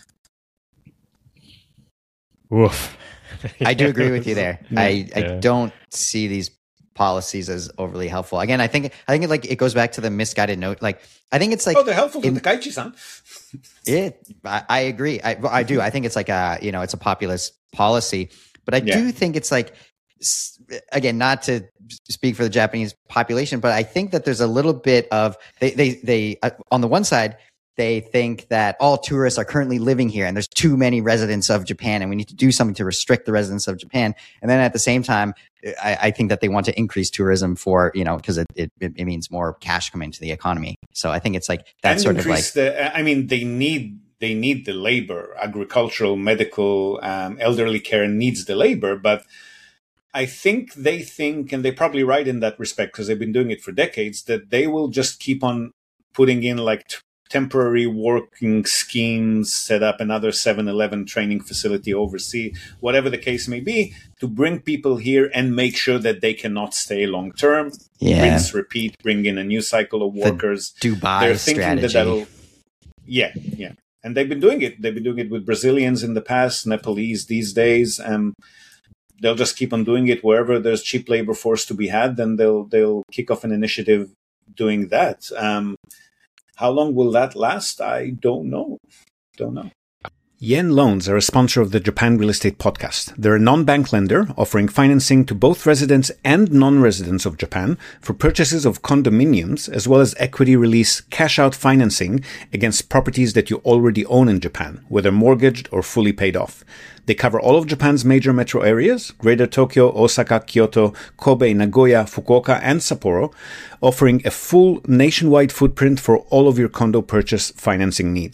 Oof. I do agree with you there. Yeah. I, I Yeah. don't see these policies as overly helpful. Again, I think I think it like it goes back to the misguided note. Like I think it's like Oh, they're helpful to in- Takaichi-san. it. I, I agree. I I do. I think it's like a you know it's a populist policy, but I Yeah. do think it's like s- again not to speak for the Japanese population, but I think that there's a little bit of they they they uh, on the one side. They think that all tourists are currently living here and there's too many residents of Japan and we need to do something to restrict the residents of Japan. And then at the same time, I, I think that they want to increase tourism for, you know, because it, it, it means more cash coming into the economy. So I think it's like that And sort of like. increase the, I mean, they need they need the labor, agricultural, medical, um, elderly care needs the labor. But I think they think, and they're probably right in that respect because they've been doing it for decades, that they will just keep on putting in like t- temporary working schemes, set up another seven eleven training facility overseas, whatever the case may be, to bring people here and make sure that they cannot stay long term. Yeah. Rinse, repeat, bring in a new cycle of workers. The Dubai They're thinking strategy. that that'll, yeah, yeah. And they've been doing it. They've been doing it with Brazilians in the past, Nepalese these days. Um, they'll just keep on doing it wherever there's cheap labor force to be had. Then they'll they'll kick off an initiative doing that. Um, How long will that last? I don't know. Don't know. Yen Loans are a sponsor of the Japan Real Estate Podcast. They're a non-bank lender offering financing to both residents and non-residents of Japan for purchases of condominiums, as well as equity release cash-out financing against properties that you already own in Japan, whether mortgaged or fully paid off. They cover all of Japan's major metro areas, Greater Tokyo, Osaka, Kyoto, Kobe, Nagoya, Fukuoka, and Sapporo, offering a full nationwide footprint for all of your condo purchase financing needs.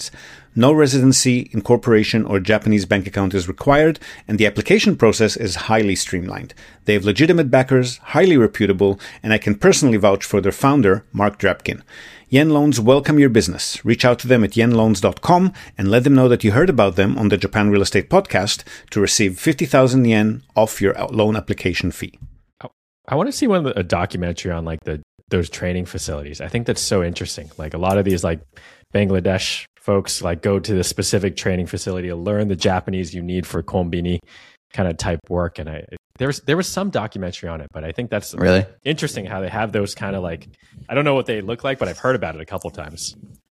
No residency, incorporation, or Japanese bank account is required, and the application process is highly streamlined. They have legitimate backers, highly reputable, and I can personally vouch for their founder, Mark Drapkin. Yen Loans welcome your business. Reach out to them at yen loans dot com and let them know that you heard about them on the Japan Real Estate Podcast to receive fifty thousand yen off your loan application fee. I want to see one of the, a documentary on like the those training facilities. I think that's so interesting. Like a lot of these like Bangladesh folks like go to the specific training facility to learn the Japanese you need for kombini kind of type work. And I there was there was some documentary on it, but I think that's really interesting how they have those kind of like, I don't know what they look like, but I've heard about it a couple times.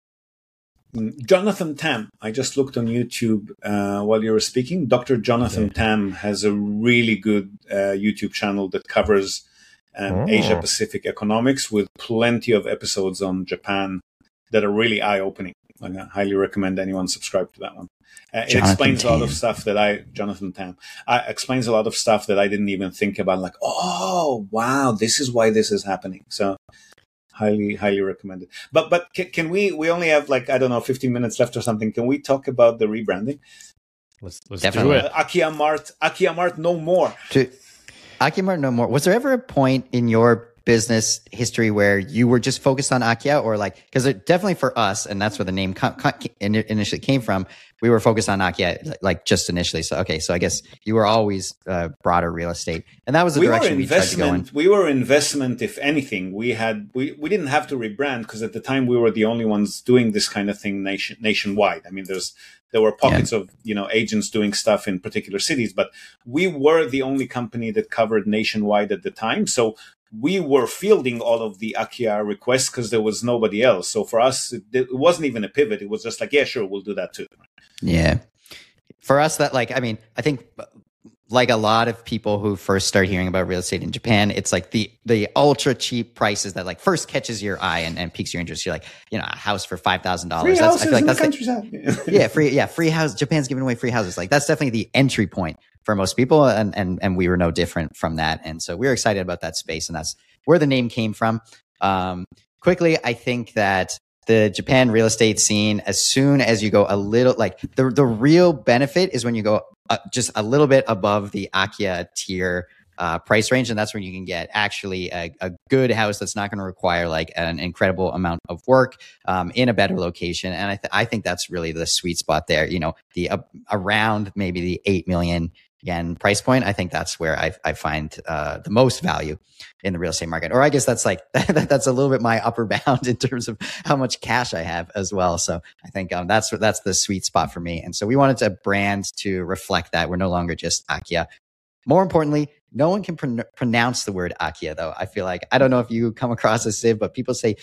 Jonathan Tam. I just looked on YouTube uh, while you were speaking. Doctor Jonathan yeah. Tam has a really good uh, YouTube channel that covers um, oh. Asia Pacific economics with plenty of episodes on Japan that are really eye-opening. I highly recommend anyone subscribe to that one. Uh, it explains Tam. a lot of stuff that I, Jonathan Tam, uh, explains a lot of stuff that I didn't even think about. Like, oh, wow, this is why this is happening. So highly, highly recommended. But but can, can we, we only have like, I don't know, fifteen minutes left or something. Can we talk about the rebranding? Let's, let's Definitely. do it. Uh, Akiya Mart, Akiya Mart, no more. To, Akiya Mart, no more. Was there ever a point in your business history where you were just focused on Akiya, or like, because it definitely for us, and that's where the name co- co- initially came from, we were focused on Akiya like just initially. So okay, so I guess you were always uh, broader real estate, and that was the we direction were we tried to go in. We were investment, if anything. We had we, we didn't have to rebrand because at the time we were the only ones doing this kind of thing nation nationwide. I mean, there's there were pockets yeah. of you know agents doing stuff in particular cities, but we were the only company that covered nationwide at the time. So we were fielding all of the Akiya requests because there was nobody else. So for us, it, it wasn't even a pivot. It was just like, yeah, sure, we'll do that too. Yeah. For us, that like, I mean, I think like a lot of people who first start hearing about real estate in Japan, it's like the the ultra cheap prices that like first catches your eye and, and piques your interest. You're like, you know, a house for five thousand dollars. Free houses I feel like in that's the countryside. the, yeah, free, yeah, free house. Japan's giving away free houses. Like that's definitely the entry point for most people, and and and we were no different from that. And so we were excited about that space, and that's where the name came from. Um, quickly, I think that the Japan real estate scene, as soon as you go a little, like the the real benefit is when you go uh, just a little bit above the Akiya tier uh, price range, and that's when you can get actually a, a good house that's not going to require like an incredible amount of work um, in a better location. And I th- I think that's really the sweet spot there. You know, the uh, around maybe the eight million yen price point. I think that's where I, I find uh, the most value in the real estate market. Or I guess that's like, that's a little bit my upper bound in terms of how much cash I have as well. So I think um, that's, that's the sweet spot for me. And so we wanted to brand to reflect that. We're no longer just Akiya. More importantly, no one can pr- pronounce the word Akiya though. I feel like, I don't know if you come across this, Ziv, but people say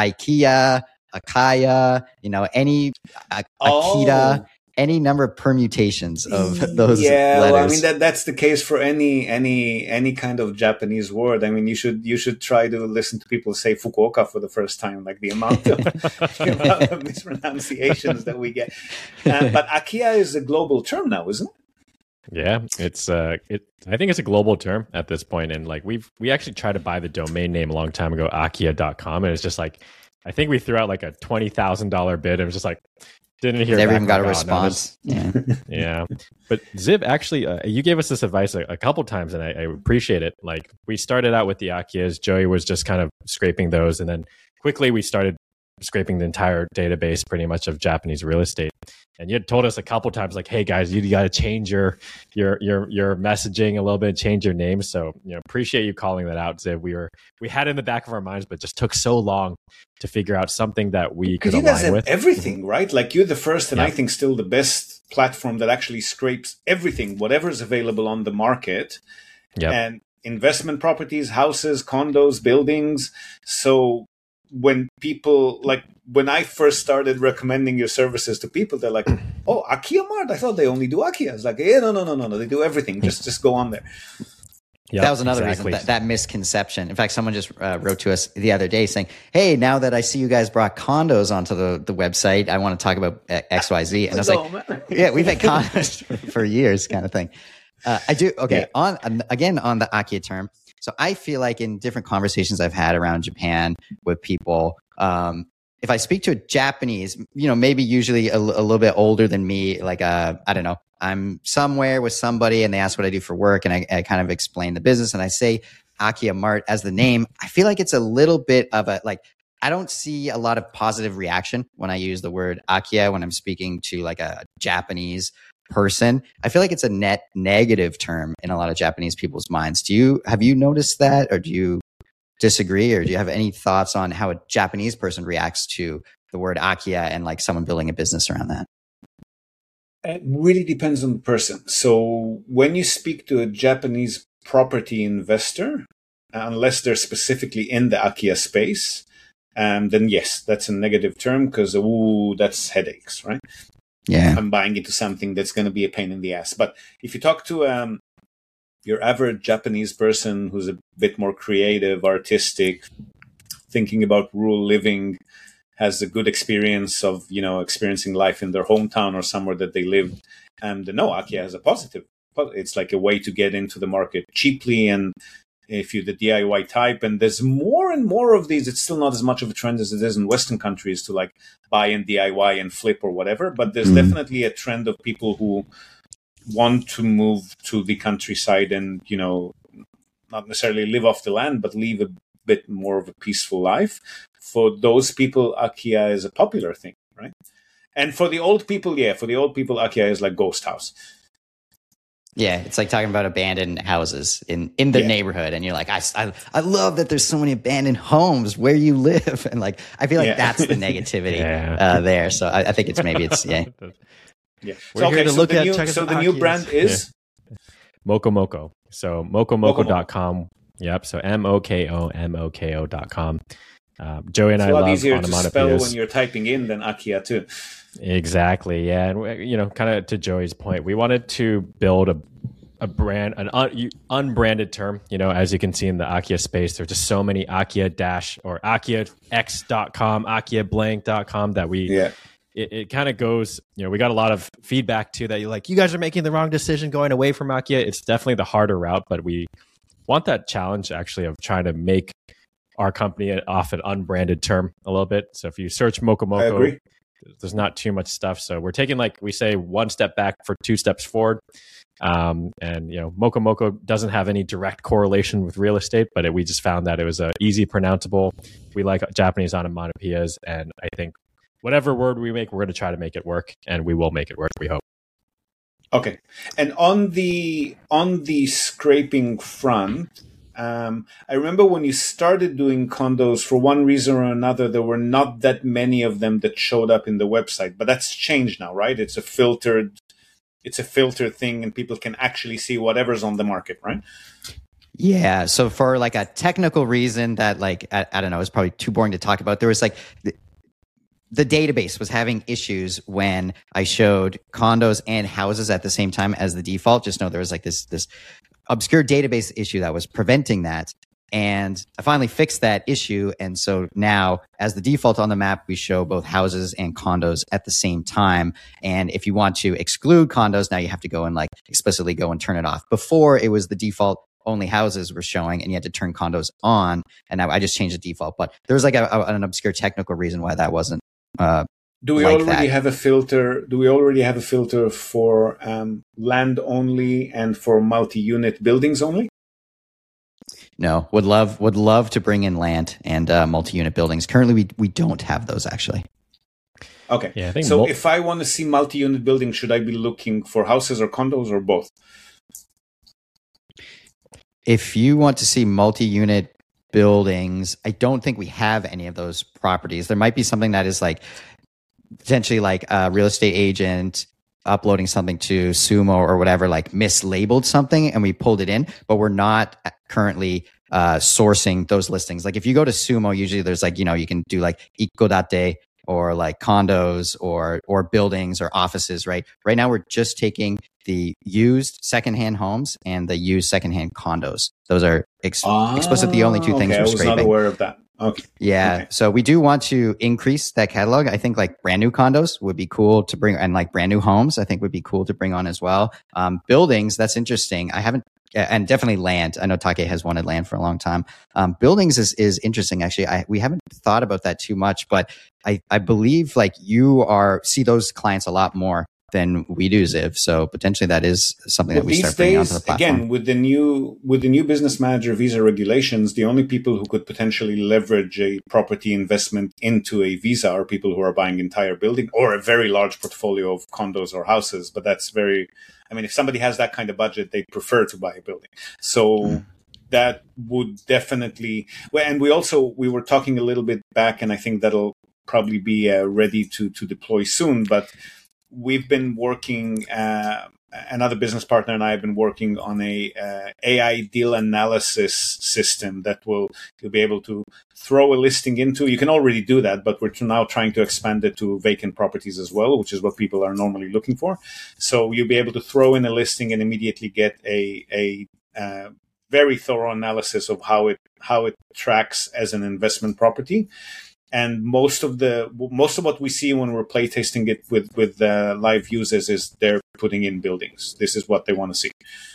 IKEA, Akaya, you know, any uh, Akita. Oh. Any number of permutations of those yeah, letters. Well, I mean that that's the case for any any any kind of Japanese word. I mean, you should you should try to listen to people say Fukuoka for the first time, like the amount of, the amount of mispronunciations that we get. Uh, but Akiya is a global term now, isn't it? Yeah, it's uh, it. I think it's a global term at this point, and like we've we actually tried to buy the domain name a long time ago, akiya dot com, and it's just like I think we threw out like a twenty thousand dollar bid. It was just like. Didn't hear. Never even got like, a oh, response. No, yeah, yeah. But Ziv, actually, uh, you gave us this advice a, a couple times, and I, I appreciate it. Like we started out with the Akiyas. Joey was just kind of scraping those, and then quickly we started scraping the entire database, pretty much of Japanese real estate. And you had told us a couple times, like, "Hey guys, you got to change your your your your messaging a little bit, change your name." So, you know, appreciate you calling that out, Ziv. We were we had it in the back of our minds, but just took so long to figure out something that we could you align guys have with. Everything, right? Like you're the first, and yeah. I think still the best platform that actually scrapes everything, whatever's available on the market, yep. and investment properties, houses, condos, buildings. So when people like. When I first started recommending your services to people, they're like, "Oh, Akiya Mart. I thought they only do Akiya." It's like, "Yeah, no, no, no, no, no. They do everything. Just, just go on there." Yep, that was another exactly. reason, that, that misconception. In fact, someone just uh, wrote to us the other day saying, "Hey, now that I see you guys brought condos onto the, the website, I want to talk about X Y Z." And I was like, "Yeah, we've had condos for, for years," kind of thing. Uh, I do. Okay, yeah. on again on the Akiya term. So I feel like in different conversations I've had around Japan with people. Um, if I speak to a Japanese, you know, maybe usually a, a little bit older than me, like, uh, I don't know, I'm somewhere with somebody and they ask what I do for work, and I, I kind of explain the business, and I say Akiya Mart as the name. I feel like it's a little bit of a, like, I don't see a lot of positive reaction when I use the word Akiya when I'm speaking to like a Japanese person. I feel like it's a net negative term in a lot of Japanese people's minds. Do you, have you noticed that, or do you disagree, or do you have any thoughts on how a Japanese person reacts to the word Akiya and like someone building a business around that? It really depends on the person. So when you speak to a Japanese property investor, unless they're specifically in the Akiya space, um, then yes, that's a negative term, because, ooh, that's headaches, right? Yeah. I'm buying into something that's going to be a pain in the ass. But if you talk to um, your average Japanese person who's a bit more creative, artistic, thinking about rural living, has a good experience of, you know, experiencing life in their hometown or somewhere that they lived, and no, Akiya has a positive. It's like a way to get into the market cheaply, and if you're the D I Y type, and there's more and more of these. It's still not as much of a trend as it is in Western countries to like buy and D I Y and flip or whatever, but there's mm. definitely a trend of people who want to move to the countryside and, you know, not necessarily live off the land, but live a bit more of a peaceful life. For those people, Akiya is a popular thing, right? And for the old people, yeah, for the old people, Akiya is like ghost house. Yeah, it's like talking about abandoned houses in, in the yeah. neighborhood. And you're like, I, I, I love that there's so many abandoned homes where you live. And like, I feel like yeah. that's the negativity yeah. uh, there. So I, I think it's maybe it's, yeah. Yeah. We're So, here okay, to so look the at, new, check so the out new Akiya's. brand is? Yeah. Moko Moko. So moko moko dot com. Yep. So M O K O M O K O dot com. Um, Joey and it's I love onomatopoeias. It's a lot easier to spell when you're typing in than Akiya too. Exactly. Yeah. And, you know, kind of to Joey's point, we wanted to build a a brand, an un, unbranded term. You know, as you can see in the Akiya space, there's just so many Akiya dash or Akiya X dot com, Akiya blank dot com that we, yeah. it, it kind of goes, you know, we got a lot of feedback too that you're like, you guys are making the wrong decision going away from Akiya. It's definitely the harder route, but we want that challenge actually of trying to make our company off an unbranded term a little bit. So if you search Moko Moko, there's not too much stuff. So we're taking, like we say, one step back for two steps forward. Um, and, you know, Moko Moko doesn't have any direct correlation with real estate, but it, we just found that it was a easy pronounceable. We like Japanese onomatopoeias, and I think whatever word we make, we're going to try to make it work, and we will make it work, we hope. Okay. And on the on the scraping front, um, I remember when you started doing condos, for one reason or another, there were not that many of them that showed up in the website. But that's changed now, right? It's a filtered, it's a filtered thing, and people can actually see whatever's on the market, right? Yeah. So for like a technical reason that, like, I, I don't know, it's probably too boring to talk about. There was like the, the database was having issues when I showed condos and houses at the same time as the default. Just know there was like this this obscure database issue that was preventing that. And I finally fixed that issue. And so now as the default on the map, we show both houses and condos at the same time. And if you want to exclude condos, now you have to go and like explicitly go and turn it off. Before it was the default, only houses were showing and you had to turn condos on. And now I just changed the default. But there was like a, a, an obscure technical reason why that wasn't uh, Do we like already that. have a filter? Do we already have a filter for um, land only and for multi-unit buildings only? No, would love would love to bring in land and uh, multi-unit buildings. Currently, we we don't have those actually. Okay, yeah, I think so mul- if I want to see multi-unit buildings, should I be looking for houses or condos or both? If you want to see multi-unit buildings, I don't think we have any of those properties. There might be something that is like potentially like a real estate agent uploading something to Sumo or whatever, like mislabeled something and we pulled it in, but we're not currently uh, sourcing those listings. Like if you go to Sumo, usually there's like, you know, you can do like Ikodate or like condos or or buildings or offices, right? Right now we're just taking the used secondhand homes and the used secondhand condos. Those are ex- ah, explicitly the only two things okay, we're I was scraping. not aware of that. Okay. Yeah. Okay. So we do want to increase that catalog. I think like brand new condos would be cool to bring, and like brand new homes, I think would be cool to bring on as well. Um, buildings, that's interesting. I haven't and definitely land. I know Take has wanted land for a long time. Um, buildings is, is interesting. Actually, I, we haven't thought about that too much, but I, I believe like you are see those clients a lot more than we do, Ziv. So potentially that is something well, that we these start bringing days, onto the platform. Again, with the new with the new business manager visa regulations, the only people who could potentially leverage a property investment into a visa are people who are buying entire building or a very large portfolio of condos or houses. But that's very, I mean, if somebody has that kind of budget, they prefer to buy a building. So mm. that would definitely, well, and we also, we were talking a little bit back, and I think that'll probably be uh, ready to, to deploy soon, but we've been working, uh, another business partner and I have been working on a uh, A I deal analysis system that will you'll be able to throw a listing into. You can already do that, but we're now trying to expand it to vacant properties as well, which is what people are normally looking for. So you'll be able to throw in a listing and immediately get a a uh, very thorough analysis of how it how it tracks as an investment property. And most of the most of what we see when we're playtesting it with with uh, live users is they're putting in buildings. This is what they want to see.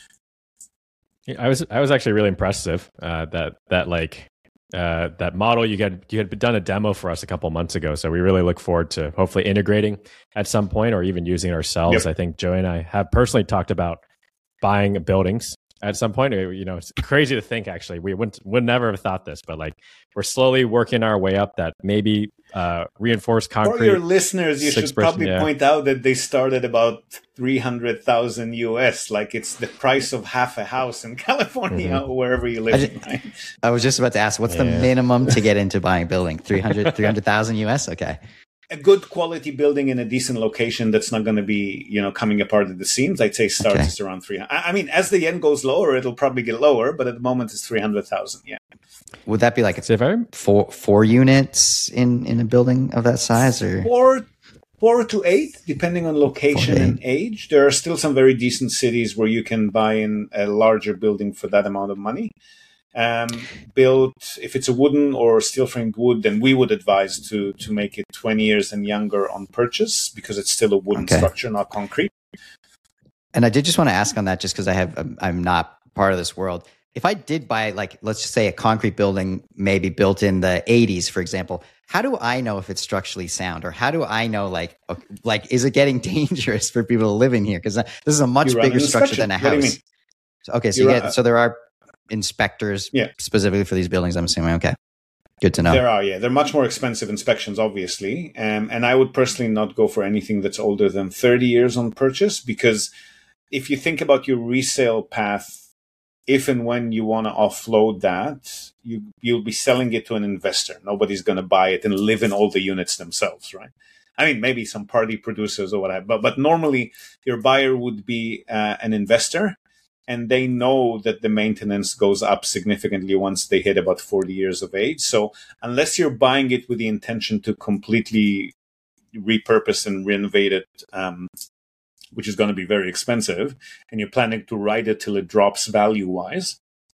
I was I was actually really impressive uh, that that like uh, that model you had you had done a demo for us a couple months ago. So we really look forward to hopefully integrating at some point or even using it ourselves. Yep. I think Joey and I have personally talked about buying buildings at some point. You know, it's crazy to think, actually, we wouldn't, would never have thought this, but like we're slowly working our way up that maybe uh, reinforced concrete. For your listeners, you should probably yeah. point out that they started about three hundred thousand U S, like it's the price of half a house in California mm-hmm. or wherever you live. I, just, I was just about to ask, what's yeah. the minimum to get into buying a building? three hundred thousand U S? Okay. A good quality building in a decent location that's not going to be, you know, coming apart at the seams, I'd say starts okay. around three hundred. I mean, as the yen goes lower, it'll probably get lower, but at the moment it's three hundred thousand. Yeah. Would that be like a four four units in, in a building of that size, or four four to eight, depending on location and age? There are still some very decent cities where you can buy in a larger building for that amount of money. Um, built, if it's a wooden or steel framed wood, then we would advise to to make it twenty years and younger on purchase, because it's still a wooden okay. structure, not concrete. And I did just want to ask on that, just because I have, I'm, I'm not part of this world. If I did buy, like, let's just say a concrete building, maybe built in the eighties, for example, how do I know if it's structurally sound, or how do I know, like, like, is it getting dangerous for people to live in here? Because this is a much bigger structure than a house. So, okay, so you get, so there are inspectors yeah. specifically for these buildings, I'm assuming. Okay, good to know. There are, yeah. They're much more expensive inspections, obviously. Um, and I would personally not go for anything that's older than thirty years on purchase, because if you think about your resale path, if and when you want to offload that, you, you'll be selling it to an investor. Nobody's going to buy it and live in all the units themselves, right? I mean, maybe some party producers or whatever, but, but normally your buyer would be uh, an investor. And they know that the maintenance goes up significantly once they hit about forty years of age. So unless you're buying it with the intention to completely repurpose and renovate it, um, which is going to be very expensive, and you're planning to ride it till it drops value-wise,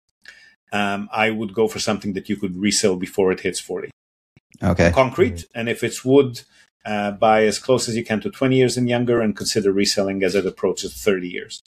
um, I would go for something that you could resell before it hits forty. Okay. Concrete. Mm-hmm. And if it's wood, uh, buy as close as you can to twenty years and younger, and consider reselling as it approaches thirty years.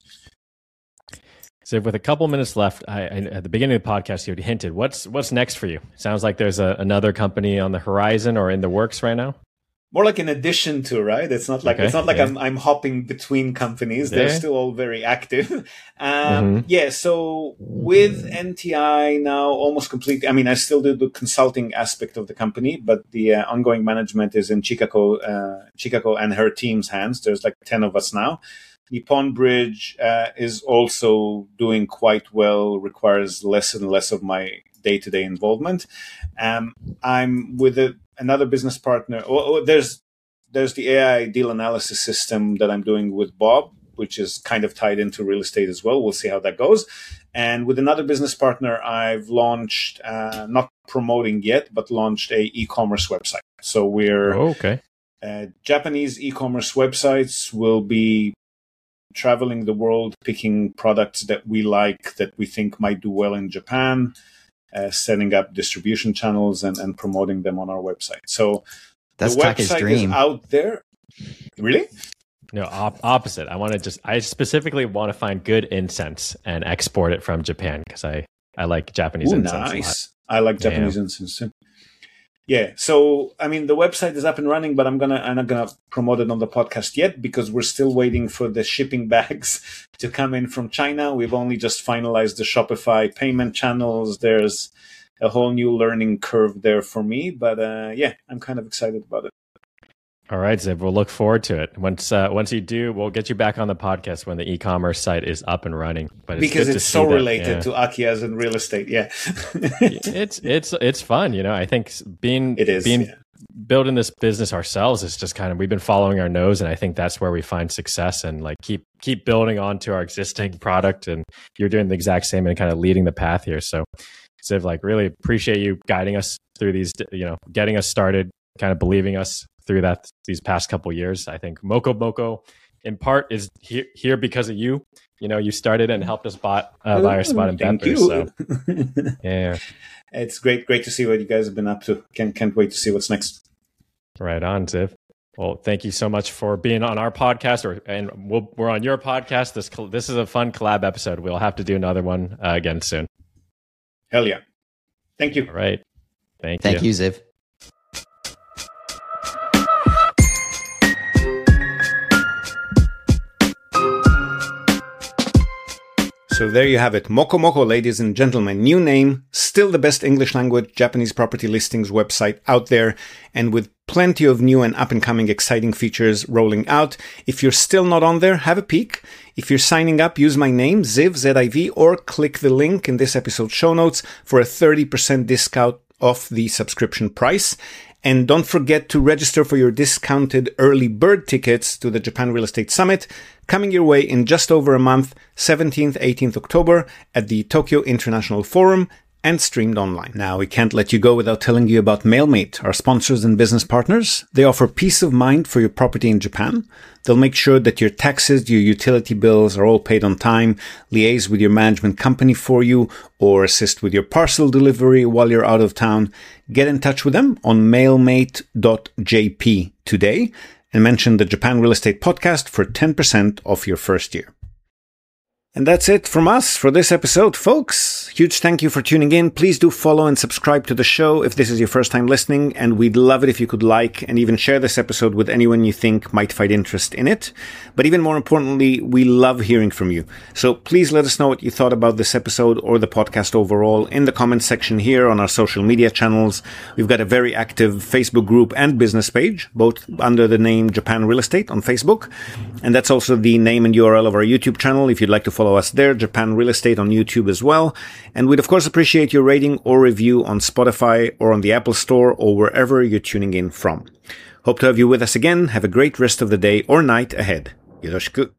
So with a couple minutes left, I, I, at the beginning of the podcast, you had hinted, what's what's next for you? Sounds like there's a, another company on the horizon or in the works right now. More like an addition to, right? It's not like okay, it's not like yeah. I'm I'm hopping between companies. They're yeah. still all very active. Um, mm-hmm. Yeah. So with N T I now almost completely. I mean, I still do the consulting aspect of the company, but the uh, ongoing management is in Chikako, uh, Chikako and her team's hands. There's like ten of us now. Nippon Bridge uh, is also doing quite well, requires less and less of my day-to-day involvement. Um, I'm with a, another business partner. Oh, oh, there's there's the A I deal analysis system that I'm doing with Bob, which is kind of tied into real estate as well. We'll see how that goes. And with another business partner, I've launched, uh, not promoting yet, but launched a e-commerce website. So we're oh, okay. Uh, Japanese e-commerce websites will be traveling the world, picking products that we like, that we think might do well in Japan, uh, setting up distribution channels and, and promoting them on our website. So that's the website dream. is out there. Really? No, op- opposite. I want to just, I specifically want to find good incense and export it from Japan because I, I like Japanese Ooh, incense nice. I like Japanese yeah. incense too. Yeah. So, I mean, the website is up and running, but I'm gonna, I'm not gonna promote it on the podcast yet because we're still waiting for the shipping bags to come in from China. We've only just finalized the Shopify payment channels. There's a whole new learning curve there for me, but uh, yeah, I'm kind of excited about it. All right, Ziv, we'll look forward to it. Once uh, once you do, we'll get you back on the podcast when the e-commerce site is up and running. But it's because good it's to so see that, related yeah. to Akias and real estate. Yeah, it's it's it's fun, you know. I think being it is being yeah. building this business ourselves is just kind of we've been following our nose, and I think that's where we find success and like keep keep building onto our existing product. And you're doing the exact same and kind of leading the path here. So, Ziv, like really appreciate you guiding us through these, you know, getting us started, kind of believing us through that these past couple years. I think Moko Moko in part is here, here because of you. You know, you started and helped us bot uh, buy our spot in Thank Bedford. you. So yeah, it's great, great to see what you guys have been up to. Can't can't wait to see what's next. Right on, Ziv. Well, thank you so much for being on our podcast, or and we'll, we're on your podcast. This this is a fun collab episode. We'll have to do another one uh, again soon. Hell yeah! Thank you. All right, thank, Thank you. you, Ziv. So there you have it. Moko Moko, ladies and gentlemen. New name, still the best English language Japanese property listings website out there, and with plenty of new and up-and-coming exciting features rolling out. If you're still not on there, have a peek. If you're signing up, use my name, Ziv, Z I V, or click the link in this episode's show notes for a thirty percent discount off the subscription price. And don't forget to register for your discounted early bird tickets to the Japan Real Estate Summit, coming your way in just over a month, seventeenth, eighteenth October, at the Tokyo International Forum, and streamed online. Now, we can't let you go without telling you about MailMate, our sponsors and business partners. They offer peace of mind for your property in Japan. They'll make sure that your taxes, your utility bills are all paid on time, liaise with your management company for you, or assist with your parcel delivery while you're out of town. Get in touch with them on mailmate dot j p today and mention the Japan Real Estate Podcast for ten percent off your first year. And that's it from us for this episode, folks. Huge thank you for tuning in. Please do follow and subscribe to the show if this is your first time listening, and we'd love it if you could like and even share this episode with anyone you think might find interest in it. But even more importantly, we love hearing from you. So please let us know what you thought about this episode or the podcast overall in the comments section here on our social media channels. We've got a very active Facebook group and business page, both under the name Japan Real Estate on Facebook. And that's also the name and U R L of our YouTube channel if you'd like to follow us there, Japan Real Estate on YouTube as well. And we'd of course appreciate your rating or review on Spotify or on the Apple Store or wherever you're tuning in from. Hope to have you with us again. Have a great rest of the day or night ahead. Yoroshiku.